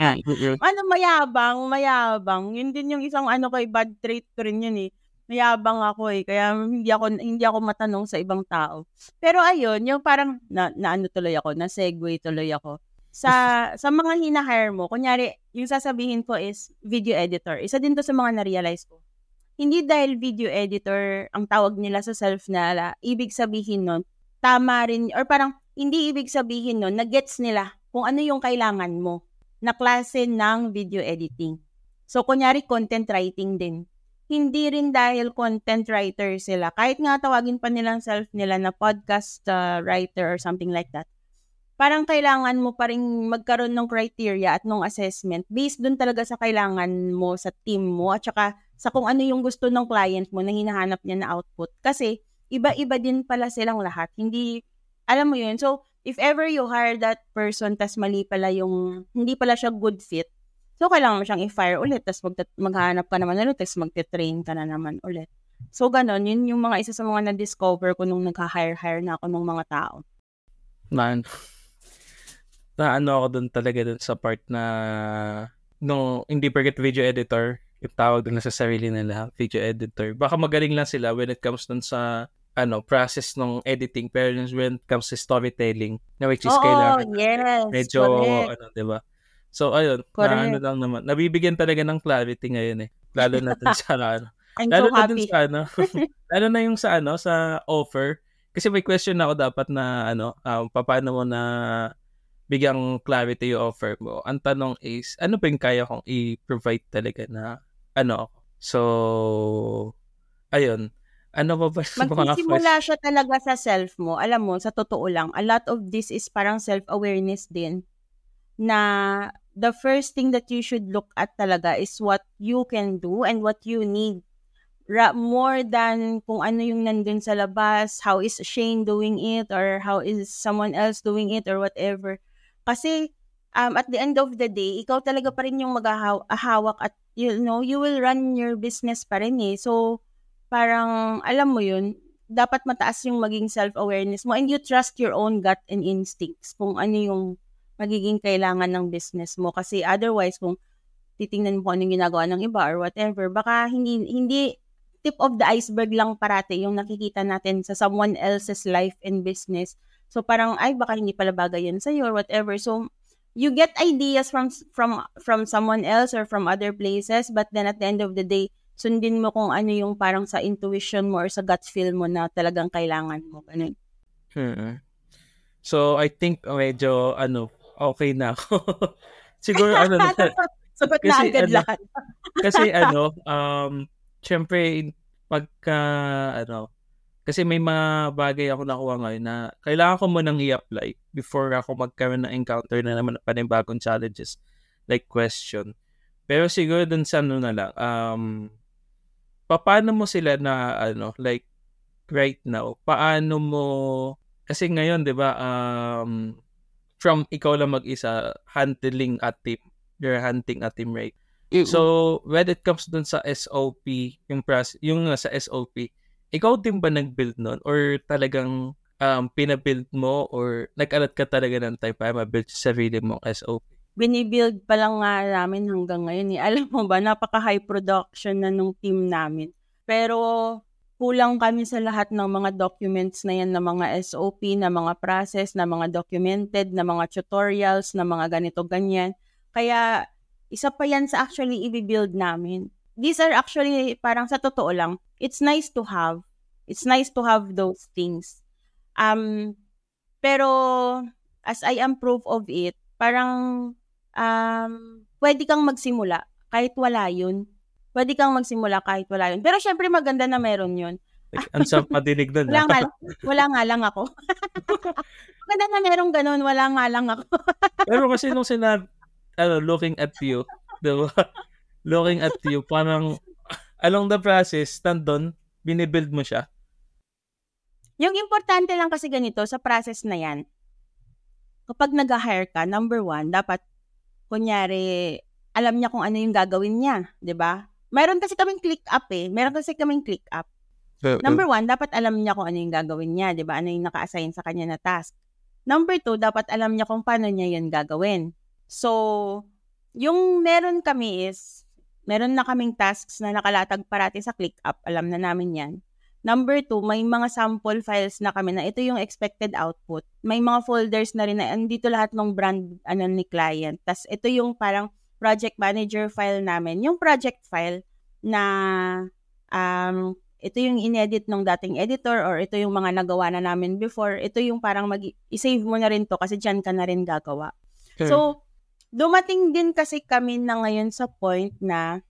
mayabang. Yun din yung isang bad trait ko rin yun eh. Mayabang ako eh. Kaya hindi ako matanong sa ibang tao. Pero ayun, yung parang, tuloy ako, na-segue tuloy ako. Sa mga hinahire mo, kunyari, yung sasabihin ko is video editor. Isa din to sa mga na-realize ko. Hindi dahil video editor ang tawag nila sa self nila, ibig sabihin nun, tama rin, or parang hindi ibig sabihin nun, na-gets nila kung ano yung kailangan mo na klase ng video editing. So, kunyari, content writing din. Hindi rin dahil content writer sila. Kahit nga tawagin pa nilang self nila na podcast writer or something like that. Parang kailangan mo pa rin magkaroon ng criteria at ng assessment based dun talaga sa kailangan mo sa team mo at saka sa kung ano yung gusto ng client mo na hinahanap niya na output. Kasi iba-iba din pala silang lahat. Hindi, alam mo yun. So, if ever you hire that person tas mali pala yung, hindi pala siya good fit, so kailangan mo siyang i-fire ulit tas maghanap ka naman ulit tas magte-train ka na naman ulit. So, ganon. Yun yung mga isa sa mga na-discover ko nung nagka-hire na ako ng mga tao. Man. Ako dun talaga dun sa part na hindi porket video editor, yung tawag dun sa sarili nila, video editor. Baka magaling lang sila when it comes dun sa process ng editing, pero when it comes to storytelling, na which is kailangan medyo, diba? So, ayun, lang naman. Nabibigyan talaga ng clarity ngayon eh. Lalo na dun sa, lalo na dun sa, lalo na yung sa, sa offer. Kasi may question ako dapat na, paano mo na bigyang clarity yung offer mo. Ang tanong is, ano ba yung kaya kong i-provide talaga na, So, ayun. Ano ba magsisimula siya talaga sa self mo. Alam mo, sa totoo lang, a lot of this is parang self-awareness din. Na the first thing that you should look at talaga is what you can do and what you need. More than kung ano yung nandun sa labas, how is Shane doing it, or how is someone else doing it, or whatever. Kasi, at the end of the day, ikaw talaga pa rin yung maghahawak at, you will run your business pa rin eh. So, parang, alam mo yun, dapat mataas yung maging self-awareness mo and you trust your own gut and instincts kung ano yung magiging kailangan ng business mo. Kasi otherwise, kung titingnan mo kung anong ginagawa ng iba or whatever, baka hindi tip of the iceberg lang parati yung nakikita natin sa someone else's life and business. So parang, baka hindi pala bagay yan sa'yo or whatever. So, you get ideas from someone else or from other places, but then at the end of the day, sundin mo kung ano yung parang sa intuition mo or sa gut feel mo na talagang kailangan mo. Ganun. So, I think medyo, okay na ako. Siguro, sagot na agad lahat. Kasi, syempre, kasi may mga bagay ako nakuha ngayon na kailangan ko munang i-apply before ako magkaroon ng encounter na naman panibagong challenges, like question. Pero siguro dun sa na lang, paano mo sila na, like, right now, paano mo, kasi ngayon, di ba, from ikaw lang mag-isa, handling a team, you're hunting a team, right? So, when it comes dun sa SOP, yung sa SOP, ikaw din ba nag-build nun? Or talagang pinabuild mo? Or nag-alat ka talaga ng time para ma-build sa sarili mong SOP? Binibuild pa lang nga namin hanggang ngayon. Alam mo ba, napaka-high production na nung team namin. Pero kulang kami sa lahat ng mga documents na yan, na mga SOP, na mga process, na mga documented, na mga tutorials, na mga ganito-ganyan. Kaya isa pa yan sa actually i-build namin. These are actually, parang sa totoo lang, it's nice to have. It's nice to have those things. Pero, as I am proof of it, parang, pwede kang magsimula kahit wala yun. Pwede kang magsimula kahit wala yun. Pero syempre maganda na meron yun. Ang sarap madinig doon. Wala nga lang ako. Maganda na meron ganun, wala nga lang ako. Pero kasi nung looking at you, diba? Looking at you, parang along the process, nandun, binibuild mo siya. Yung importante lang kasi ganito, sa process na yan, kapag nag-hire ka, number one, dapat, kunyari, alam niya kung ano yung gagawin niya, di ba? Meron kasi kaming click up Number one, dapat alam niya kung ano yung gagawin niya, di ba? Ano yung naka-assign sa kanya na task. Number two, dapat alam niya kung paano niya yun gagawin. So, yung meron na kaming tasks na nakalatag parati sa ClickUp. Alam na namin yan. Number two, may mga sample files na kami na ito yung expected output. May mga folders na rin na andito lahat ng brand ni client. Tas ito yung parang project manager file namin. Yung project file na ito yung inedit ng dating editor or ito yung mga nagawa na namin before. Ito yung parang i-save mo na rin to kasi dyan ka na rin gagawa. Okay. So, dumating din kasi kami na ngayon sa point na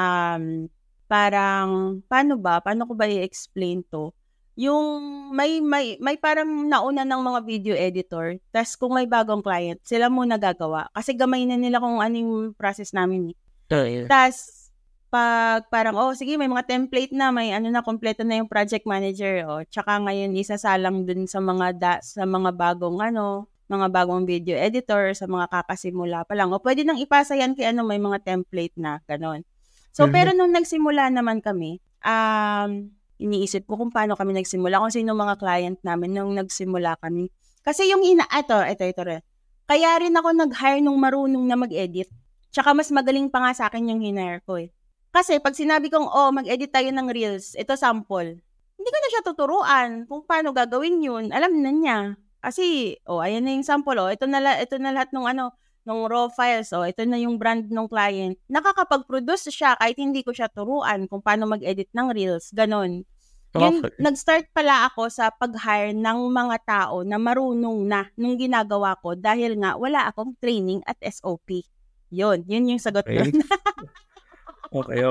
parang, paano ko ba i-explain to? Yung may parang nauna ng mga video editor, tas kung may bagong client, sila muna gagawa. Kasi gamay na nila kung anong process namin. Tas, pag parang, sige, may mga template na, may kompleto na yung project manager. Tsaka ngayon, isasalang dun sa mga bagong video editor, sa mga kakasimula pa lang. O pwede nang ipasa yan kay may mga template na, ganon. So, pero nung nagsimula naman kami, iniisip ko kung paano kami nagsimula, kung sino mga client namin nung nagsimula kami. Kasi yung ito. Kaya rin ako nag-hire nung marunong na mag-edit. Tsaka mas magaling pa nga sa akin yung hinire ko eh. Kasi pag sinabi kong, mag-edit tayo ng Reels, ito sample, hindi ko na siya tuturuan kung paano gagawin yun. Alam na niya. Kasi, ayan na yung sample, ito na lahat ng raw files, ito na yung brand ng client. Nakakapag-produce siya kahit hindi ko siya turuan kung paano mag-edit ng Reels, ganon. Okay. Nag-start pala ako sa pag-hire ng mga tao na marunong na nung ginagawa ko dahil nga wala akong training at SOP. Yun yung sagot doon. Okay.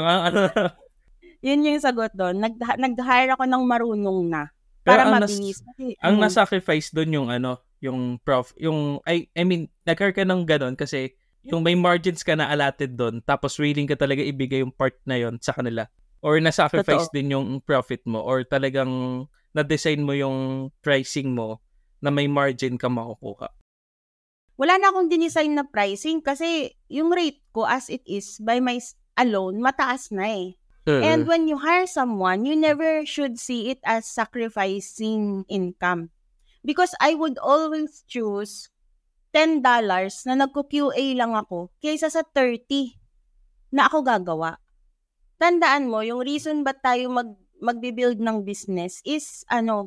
Yun yung sagot doon. Nag-hire ako ng marunong na para mabilis. Ang na-sacrifice doon yung nag-hire ka ng ganon kasi yung may margins ka na allotted doon tapos willing ka talaga ibigay yung part na yon sa kanila or na-sacrifice din yung profit mo or talagang na-design mo yung pricing mo na may margin ka makukuha. Wala na akong dinesign na pricing kasi yung rate ko as it is by my alone mataas na eh. And when you hire someone, you never should see it as sacrificing income. Because I would always choose $10 na nagko-QA lang ako kaysa sa 30 na ako gagawa. Tandaan mo, yung reason ba't tayo magbe-build ng business is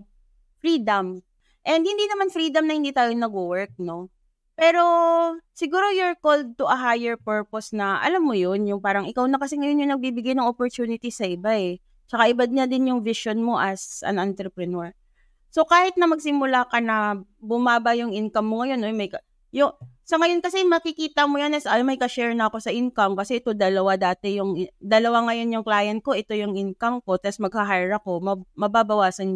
freedom. And hindi naman freedom na hindi tayo nag-work, no? Pero siguro you're called to a higher purpose na, alam mo yun, yung parang ikaw na kasi ngayon yung nagbibigay ng opportunity sa iba eh. Tsaka iba niya din yung vision mo as an entrepreneur. So, kahit na magsimula ka na bumaba yung income mo ngayon, sa ngayon kasi makikita mo yan as, may ka-share na ako sa income kasi ito dalawa ngayon yung client ko, ito yung income ko, tapos magha-hire ako, mababawasan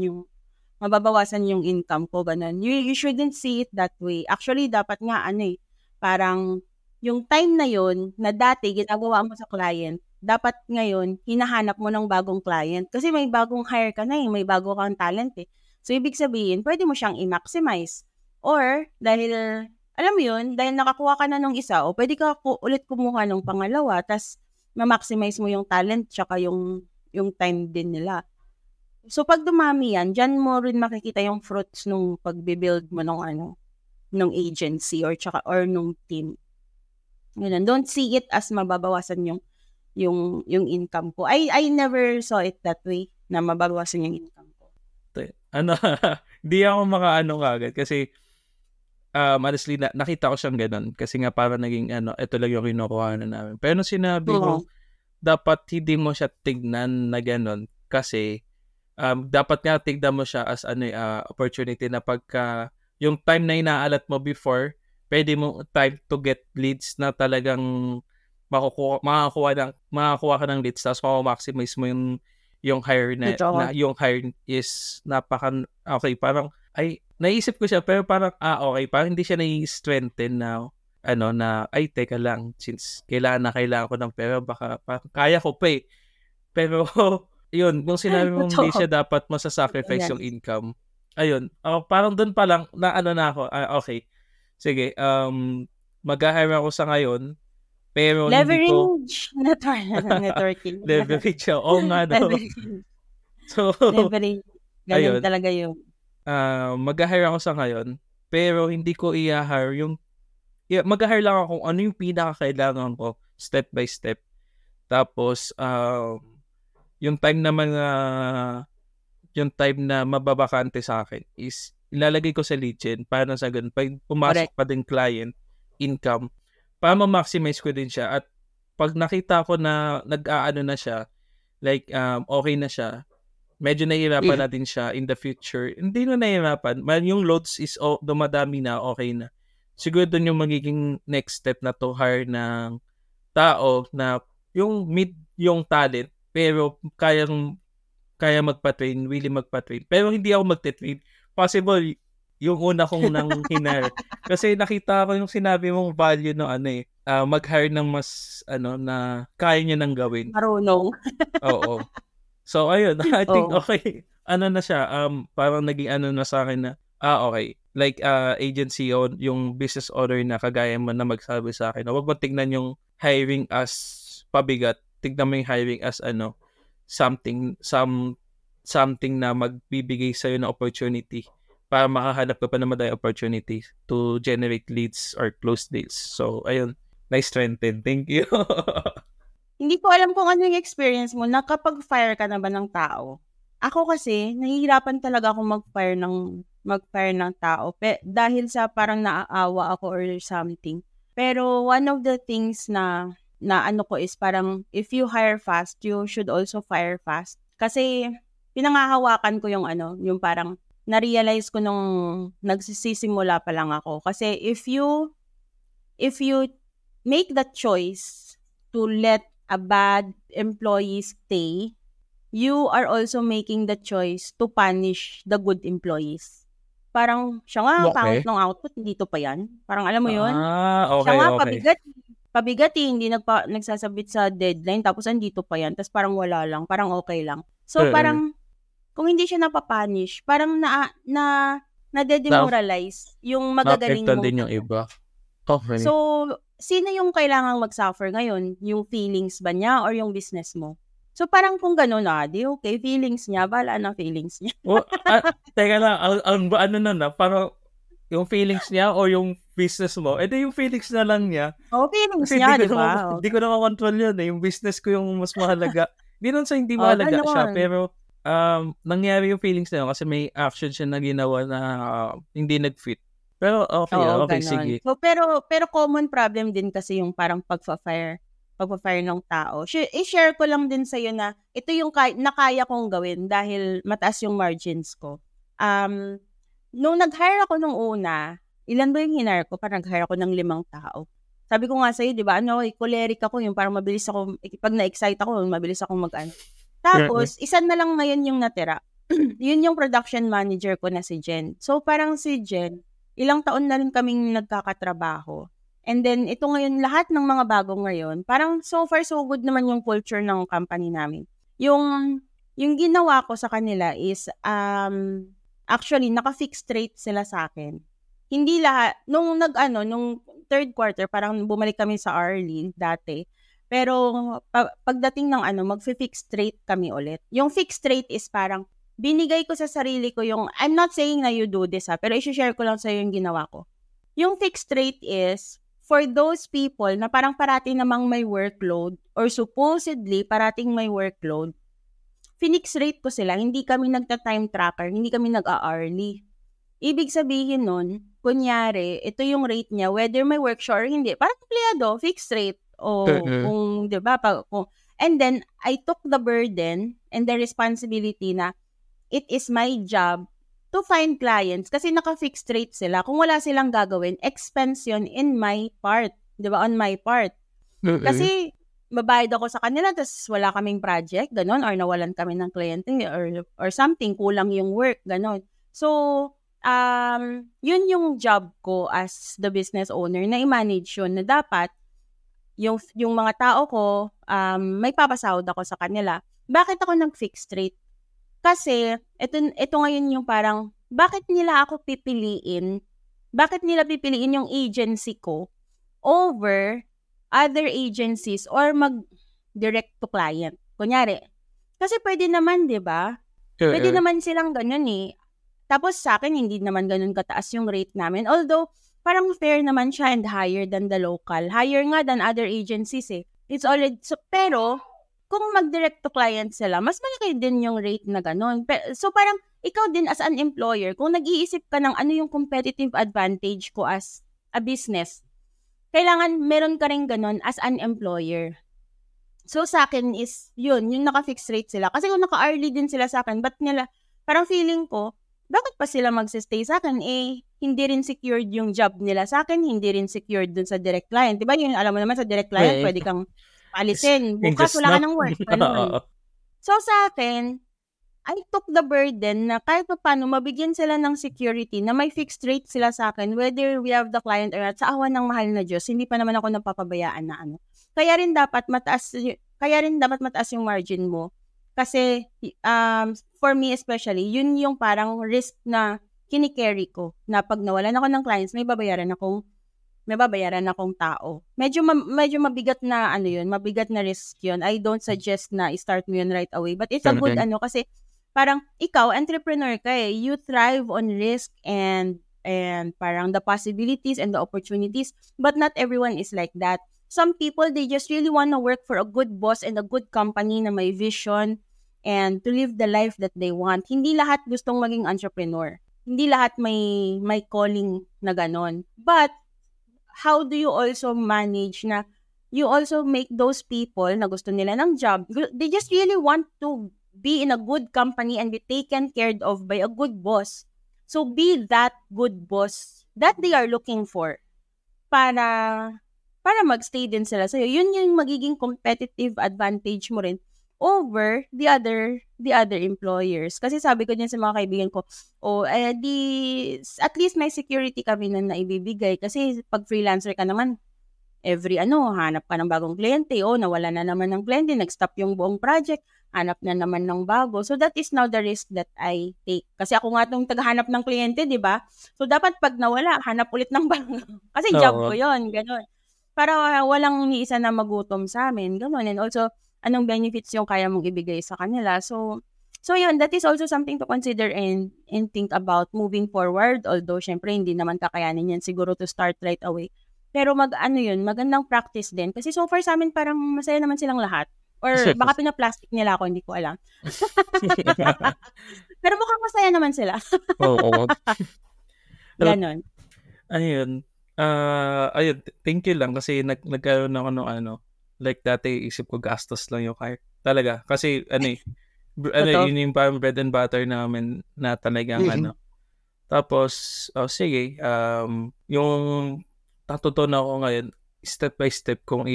yung income ko, ganun. You shouldn't see it that way. Actually, dapat nga, parang yung time na yun, na dati ginagawa mo sa client, dapat ngayon, hinahanap mo ng bagong client. Kasi may bagong hire ka na may bago kang talent eh. So, ibig sabihin, pwede mo siyang i-maximize. Or, dahil, alam mo yun, dahil nakakuha ka na nung isa, pwede ka ulit kumuha ng pangalawa, tas ma-maximize mo yung talent, tsaka yung time din nila. So, pag dumami yan, dyan mo rin makikita yung fruits nung pag-build mo nung agency or nung team. Ganun. Don't see it as mababawasan yung income ko. I never saw it that way, na mababawasan yung income ko. Di ako kagad kasi honestly, nakita ko siyang ganun kasi nga parang naging ito lang yung kinukuha na namin. Pero nung sinabi mo, dapat hindi mo siya tignan na ganun kasi dapat nga tignan mo siya as opportunity na pagka yung time na inaalat mo before, pwede mo time to get leads na talagang makakuha ka ng leads tapos maka-maximize mo yung hire na yung hire is okay, parang naisip ko siya pero parang okay, parang hindi siya nai-strengthen na teka lang, since kailangan ko ng pera, baka kaya ko pa eh. Pero yun, kung sinabi mo hindi siya dapat masasacrifice yung income, ayun, parang doon pa lang na ako, okay, Sige, mag-hire ako sa ngayon, pero hindi ko... Leverage networking. Leverage, oo nga daw. Leverage. So, Leverage. Ganun ayun. talaga yung... Mag-hire ako sa ngayon, pero hindi ko i-hire yung... mag-hire lang ako kung ano yung pinakakailangan ko, step by step. Tapos, yung time na mababakante sa akin is ilalagay ko sa lead gen para sa ganun. Pag pumasok pa din client, income, para ma-maximize ko din siya. At pag nakita ko na nag-aano na siya, like okay na siya, medyo nahihirapan na din siya in the future. Hindi na nahihirapan. Yung loads is dumadami na, okay na. Siguro doon yung magiging next step na to hire ng tao na yung yung talent, pero kaya magpa-train, willing magpa-train. Pero hindi ako magte-train. Possible, yung una kong nang hinar. Kasi nakita ko yung sinabi mong value no mag-hire ng mas, na kaya niya nang gawin. Marunong. Oo. So, ayun. I think, okay. Na siya, parang naging na sa akin na, okay. Like, agency yung business owner na kagaya mo na magsabi sa akin, huwag mo tignan yung hiring as pabigat. Tignan mo yung hiring as, something na magbibigay sa'yo ng opportunity para makahanap ka pa naman tayo opportunity to generate leads or close deals. So, ayun. Nice strengthen. Thank you. Hindi ko alam kung ano yung experience mo. Nakapag-fire ka na ba ng tao? Ako kasi, nahihirapan talaga akong mag-fire ng tao. Dahil sa parang naaawa ako or something. Pero one of the things na ano ko is parang if you hire fast, you should also fire fast. Kasi pinangahawakan ko yung parang na-realize ko nung nagsisimula pa lang ako. Kasi if you make that choice to let a bad employee stay, you are also making the choice to punish the good employees. Parang siya nga, pangit ng output, dito pa yan. Parang alam mo yun? Okay, siya nga, okay. pabigati, hindi nagsasabit sa deadline, tapos andito pa yan, tapos parang wala lang, parang okay lang. So, parang, kung hindi siya napapunish, parang na-demoralize yung magagaling mo. Din yung iba. Okay. So, sino yung kailangang mag-suffer ngayon? Yung feelings ba niya or yung business mo? So, parang kung gano'n di okay, feelings niya, bahala na feelings niya. Teka lang, parang yung feelings niya o yung business mo, yung feelings na lang niya. Feelings niya, di ba? Hindi ko na makontrol yun yung business ko yung mas mahalaga. Hindi nun sa hindi mahalaga siya, pero nangyari yung feelings na yun kasi may action siya na ginawa na hindi nag-fit. Pero okay, sige. So, pero common problem din kasi yung parang pagpa-fire ng tao. I-share ko lang din sa'yo na ito yung nakaya kong gawin dahil mataas yung margins ko. Nung nag-hire ako nung una, ilan ba yung hinire ko? Parang nag-hire ako ng 5 tao. Sabi ko nga sa'yo, di ba, choleric ako, yung parang mabilis ako, pag na-excite ako, mabilis akong mag-ano. Tapos, isa na lang ngayon yung natira. Yun yung production manager ko na si Jen. So, parang si Jen, ilang taon na rin kaming nagkakatrabaho. And then, ito ngayon, lahat ng mga bago ngayon, parang so far so good naman yung culture ng company namin. Yung ginawa ko sa kanila is, actually, naka-fixed rate sila sa akin. Hindi lahat, nung third quarter, parang bumalik kami sa hourly dati. Pero, pagdating ng mag-fixed rate kami ulit. Yung fixed rate is parang, binigay ko sa sarili ko yung, I'm not saying na you do this pero i-share ko lang sa'yo yung ginawa ko. Yung fixed rate is, for those people na parang parating namang may workload, or supposedly parating may workload, Phoenix rate ko sila, hindi kami nagta-time tracker, hindi kami nag-hourly. Ibig sabihin nun, kunyari, ito yung rate niya, whether may work siya or hindi, parang empleyado, fixed rate. O kung, di ba, and then, I took the burden and the responsibility na it is my job to find clients kasi naka-fixed rate sila. Kung wala silang gagawin, expense yun in my part. Di ba? On my part. Kasi, babayad ako sa kanila, tapos wala kaming project, ganon, or nawalan kami ng kliyente, or something, kulang yung work, ganon. So, yun yung job ko as the business owner, na i-manage yun, na dapat, yung mga tao ko, may papasahod ako sa kanila. Bakit ako nag-fixed rate? Kasi, ito ngayon yung parang, bakit nila ako pipiliin bakit nila pipiliin yung agency ko over other agencies or mag-direct to client? Kunyari, kasi pwede naman, di ba? Pwede naman silang ganun eh. Tapos sa akin, hindi naman ganun kataas yung rate namin. Although, parang fair naman siya and higher than the local. Higher nga than other agencies eh. It's already, so, pero, kung mag-direct to client sila, mas malaki din yung rate na ganun. So parang, ikaw din as an employer, kung nag-iisip ka ng ano yung competitive advantage ko as a business, kailangan meron ka rin ganun as an employer. So, sa akin is, yun, yung naka-fixed rate sila. Kasi kung naka-hourly din sila sa akin, ba't nila, parang feeling ko, bakit pa sila mag-stay sa akin? Eh, hindi rin secured yung job nila sa akin, hindi rin secured dun sa direct client. Diba, yun, alam mo naman sa direct client, pwede kang palisin. Bukas, wala ka ng work. So, sa akin, I took the burden na kahit pa paano mabigyan sila ng security na may fixed rate sila sa akin, whether we have the client or not, sa awan ng mahal na Diyos, hindi pa naman ako napapabayaan na ano. Kaya rin dapat mataas yung margin mo. Kasi, for me especially, yun yung parang risk na kinikerry ko, na pag nawalan ako ng clients, may babayaran akong tao. Medyo mabigat na mabigat na risk yun. I don't suggest na i-start mo yun right away. But it's a good kasi parang ikaw, entrepreneur ka eh. You thrive on risk and parang the possibilities and the opportunities. But not everyone is like that. Some people, they just really want to work for a good boss and a good company na may vision and to live the life that they want. Hindi lahat gustong maging entrepreneur. Hindi lahat may calling na ganon. But, how do you also manage na you also make those people na gusto nila ng job, they just really want to be in a good company and be taken care of by a good boss. So, be that good boss that they are looking for para magstay din sila sa'yo. Yun yung magiging competitive advantage mo rin over the other employers. Kasi sabi ko din sa mga kaibigan ko, at least may security kami na naibibigay. Kasi pag freelancer ka naman, hanap ka ng bagong kliyente, nawala na naman ng kliyente, nag-stop yung buong project, hanap na naman ng bago. So, that is now the risk that I take. Kasi ako nga itong tagahanap ng kliyente, di ba? So, dapat pag nawala, hanap ulit ng bago. Kasi job ko yun, gano'n. Para walang ni isa na magutom sa amin, gano'n. And also, anong benefits yung kaya mong ibigay sa kanila. So yun, that is also something to consider and think about moving forward. Although, syempre, hindi naman kakayanin yan siguro to start right away. Pero magandang practice din. Kasi so far sa amin, parang masaya naman silang lahat. Or baka pinaplastic nila ako, hindi ko alam. Pero mukhang masaya naman sila. Oo. Ganon. Ayun, thank you lang kasi nagkaroon ako ng like dati isip ko gastos lang yung car. Talaga. Kasi yun yung parang bread and butter namin na talagang Tapos, sige, yung tatutunan ko ngayon, step by step kung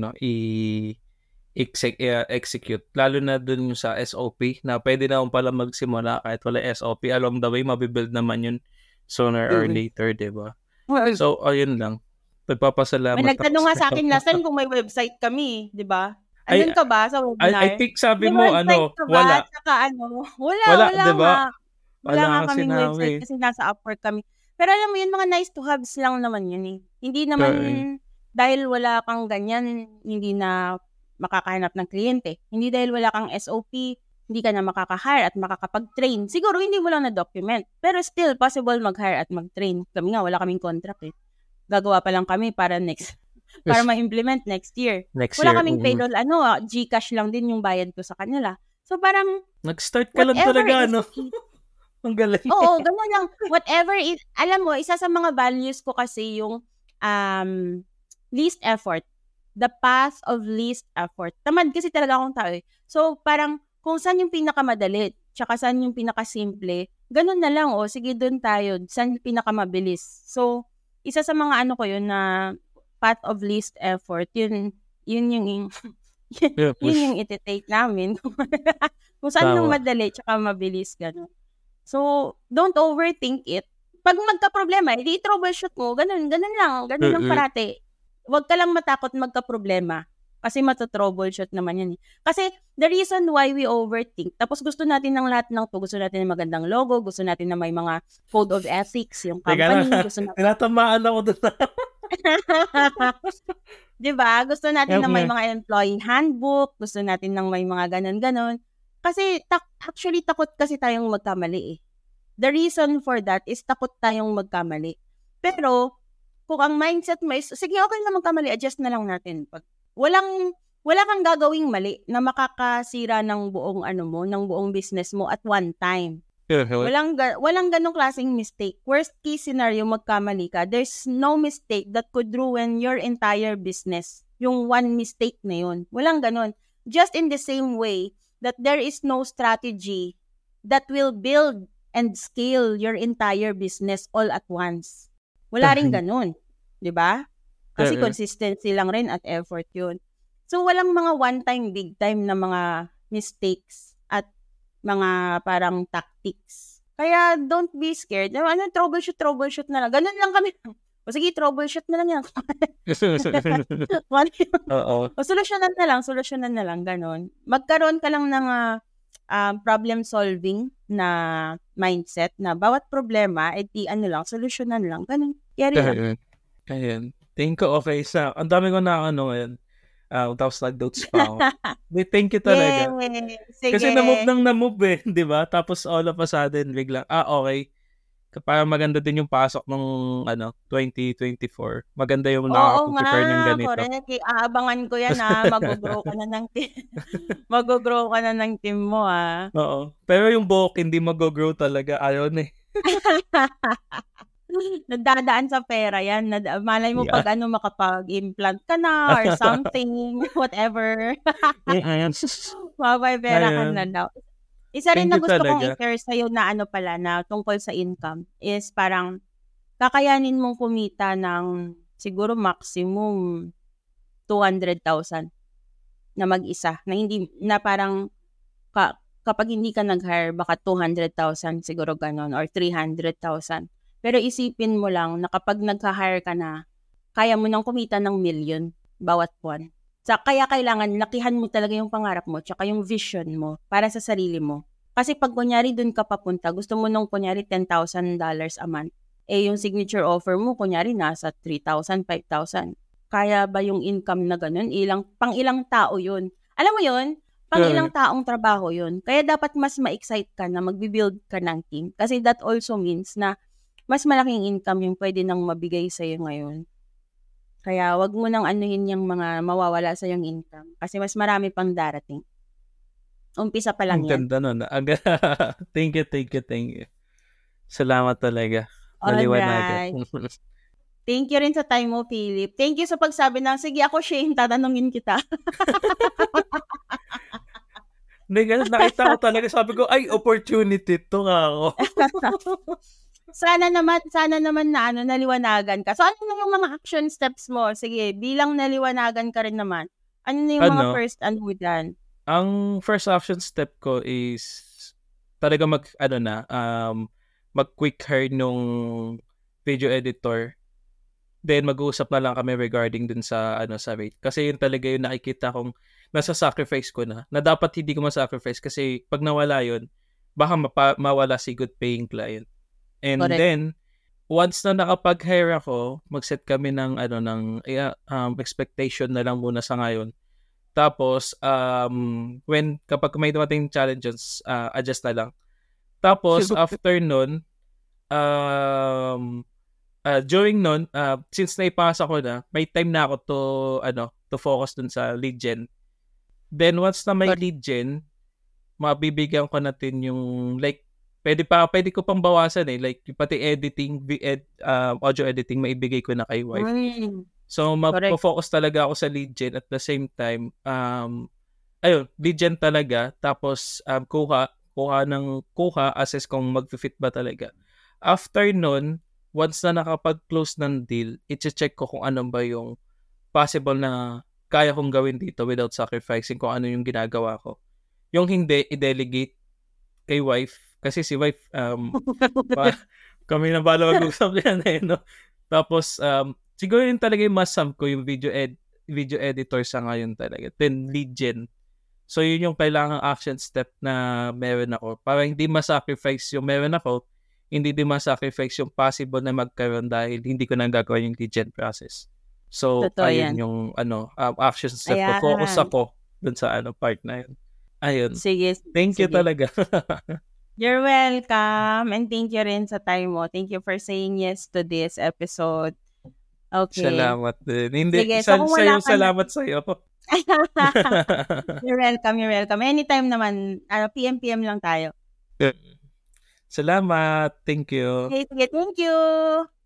execute. Lalo na dun sa SOP na pwede na akong pala magsimula kahit wala SOP. Along the way, mabibuild naman yun sooner or later, diba? So, ayun lang. Pagpapasalamat. May nagtanong nga sa akin nasan kung may website kami, di ba? Andun ka ba sa webinar? I think sabi mo, wala. Saka wala diba? Wala nga kaming website kasi nasa Upwork kami. Pero alam mo yun, mga nice to haves lang naman yun eh. Hindi naman, dahil wala kang ganyan, hindi na makakahanap ng kliyente. Hindi dahil wala kang SOP, hindi ka na makaka-hire at makakapag-train. Siguro hindi mo lang na-document. Pero still, possible mag-hire at mag-train. Kami nga, wala kaming contract eh. Gagawa pa lang kami para ma-implement next year. Wala kaming payroll, GCash lang din yung bayad ko sa kanila. So parang, nag-start ka lang talaga, Ang galing. Oo, gano'n lang. Whatever it, alam mo, isa sa mga values ko kasi yung least effort. The path of least effort. Tamad kasi talaga akong tao eh. So, parang, kung saan yung pinakamadali, tsaka saan yung pinakasimple, ganun na lang, sige, doon tayo. Saan yung pinakamabilis. So, isa sa mga ko yun na path of least effort, yun yung iti-take namin. Kung saan yung madali, tsaka mabilis, ganun. So, don't overthink it. Pag magka-problema, hindi i-troubleshoot mo, ganun lang. Ganun lang parati. Huwag ka lang matakot magka-problema. Kasi mato-troubleshoot naman yan. Kasi the reason why we overthink, tapos gusto natin ng lahat ng to, gusto natin ng magandang logo, gusto natin na may mga code of ethics, yung company, gusto natin... Tinatamaan ako doon. Diba? Gusto natin na may mga employee handbook, gusto natin ng may mga ganon-ganon. Kasi actually takot kasi tayong magkamali eh. The reason for that is takot tayong magkamali. Pero, kung ang mindset mo is, sige, okay na magkamali, adjust na lang natin. Wala kang gagawing mali na makakasira ng buong ng buong business mo at one time. Walang ganong klaseng mistake. Worst case scenario, magkamali ka. There's no mistake that could ruin your entire business. Yung one mistake na yun. Walang ganon. Just in the same way that there is no strategy that will build and scale your entire business all at once. Wala rin ganon. Diba? Kasi consistency lang rin at effort yun. So, walang mga one-time, big-time na mga mistakes at mga parang tactics. Kaya, don't be scared. Troubleshoot na lang. Ganun lang kami. O sige, troubleshoot na lang yan. Solusyonan na lang, ganun. Magkaroon ka lang ng problem-solving na mindset na bawat problema, solusyonan lang. Ganun. Ayan. Tingin ko okay sa... Ang dami ko na ngayon. Tapos nag-dotes pa ako. Thank you talaga. Sige. Kasi na-move eh. Di ba? Tapos all of a sudden, biglang, okay. Para maganda din yung pasok ng 2024. Maganda yung nakaka-prepare ng ganito. Oo nga, correct. Aabangan ko yan Mag-grow ka na ng team. Mag-grow ka na ng team mo Oo. Pero yung buhok, hindi mag-grow talaga. Ayaw na eh. Nadadaan sa pera yan. Malay mo pag makapag-implant ka na or something, whatever. Mabay pera ka na daw. Isa rin na gusto kong i-share sa'yo na na tungkol sa income is parang kakayanin mong kumita ng siguro maximum 200,000 na mag-isa. Na parang kapag hindi ka nag-hire, baka 200,000 siguro ganon or 300,000. Pero isipin mo lang na kapag nagka-hire ka na, kaya mo nang kumita ng million bawat buwan. Kaya kailangan lakihan mo talaga yung pangarap mo tsaka yung vision mo para sa sarili mo. Kasi pag kunyari dun ka papunta, gusto mo nung kunyari $10,000 a month. Yung signature offer mo, kunyari nasa 3,000, 5,000. Kaya ba yung income na ganun? Pang ilang tao yun? Alam mo yun? Pang ilang taong trabaho yun. Kaya dapat mas ma-excite ka na magbibuild ka ng team. Kasi that also means na mas malaking income yung pwede nang mabigay sa'yo ngayon. Kaya wag mo nang anuhin yung mga mawawala sa yung income. Kasi mas marami pang darating. Umpisa pa lang yan. Ganda nun. Thank you. Salamat talaga. Maliwanagan. Thank you rin sa time mo, Philip. Thank you sa pagsabi ng, sige ako, Shane, tatanungin kita. Hindi, nakita ko talaga. Sabi ko, ay, opportunity to ako. Sana naman na naliwanagan ka. So, ano na yung mga action steps mo? Sige, bilang naliwanagan ka rin naman. Ano na yung mga first with that? Ang first action step ko is talaga mag-quick hire nung video editor. Then, mag-uusap na lang kami regarding dun sa rate. Kasi yun talaga yung nakikita kong nasa sacrifice ko na dapat hindi ko ma-sacrifice kasi pag nawala yun, baka mawala si good paying client. And correct. Then, once na nakapag-hire ako, mag-set kami ng expectation na lang muna sa ngayon. Tapos, kapag may dumating challenges, adjust na lang. Tapos, after nun, during nun, since naipasa ko na, may time na ako to focus dun sa lead gen. Then, once na may lead gen, mabibigyan ko natin yung, pwede ko pang bawasan like pati editing, audio editing, maibigay ko na kay wife. So, mag-focus talaga ako sa lead gen at the same time, lead gen talaga, tapos kuha, assess kung mag-fit ba talaga. After nun, once na nakapag-close ng deal, i-check ko kung ano ba yung possible na kaya kong gawin dito without sacrificing kung ano yung ginagawa ko. Yung hindi, i-delegate kay wife. Kasi si wife, kami na bala mag-usap yan no? Tapos, siguro yun talaga yung must-have ko, yung video editor sa ngayon talaga. Then lead gen. So yun yung kailangang action step na meron ako. Para hindi ma-sacrifice yung meron ako, hindi din ma-sacrifice yung possible na magkaroon dahil hindi ko na gagawin yung lead gen process. So Totoo ayun yan. yung action step ko. Focus Ayan. ako dun sa part na yun. Ayun. Sige. Thank you sige. talaga. You're welcome. And thank you rin sa time mo. Thank you for saying yes to this episode. Okay. Salamat din. Hindi, Sige, so kung wala ka na- salamat sa'yo. You're welcome, you're welcome. Anytime naman, PM lang tayo. Salamat. Thank you. Okay, sige, thank you.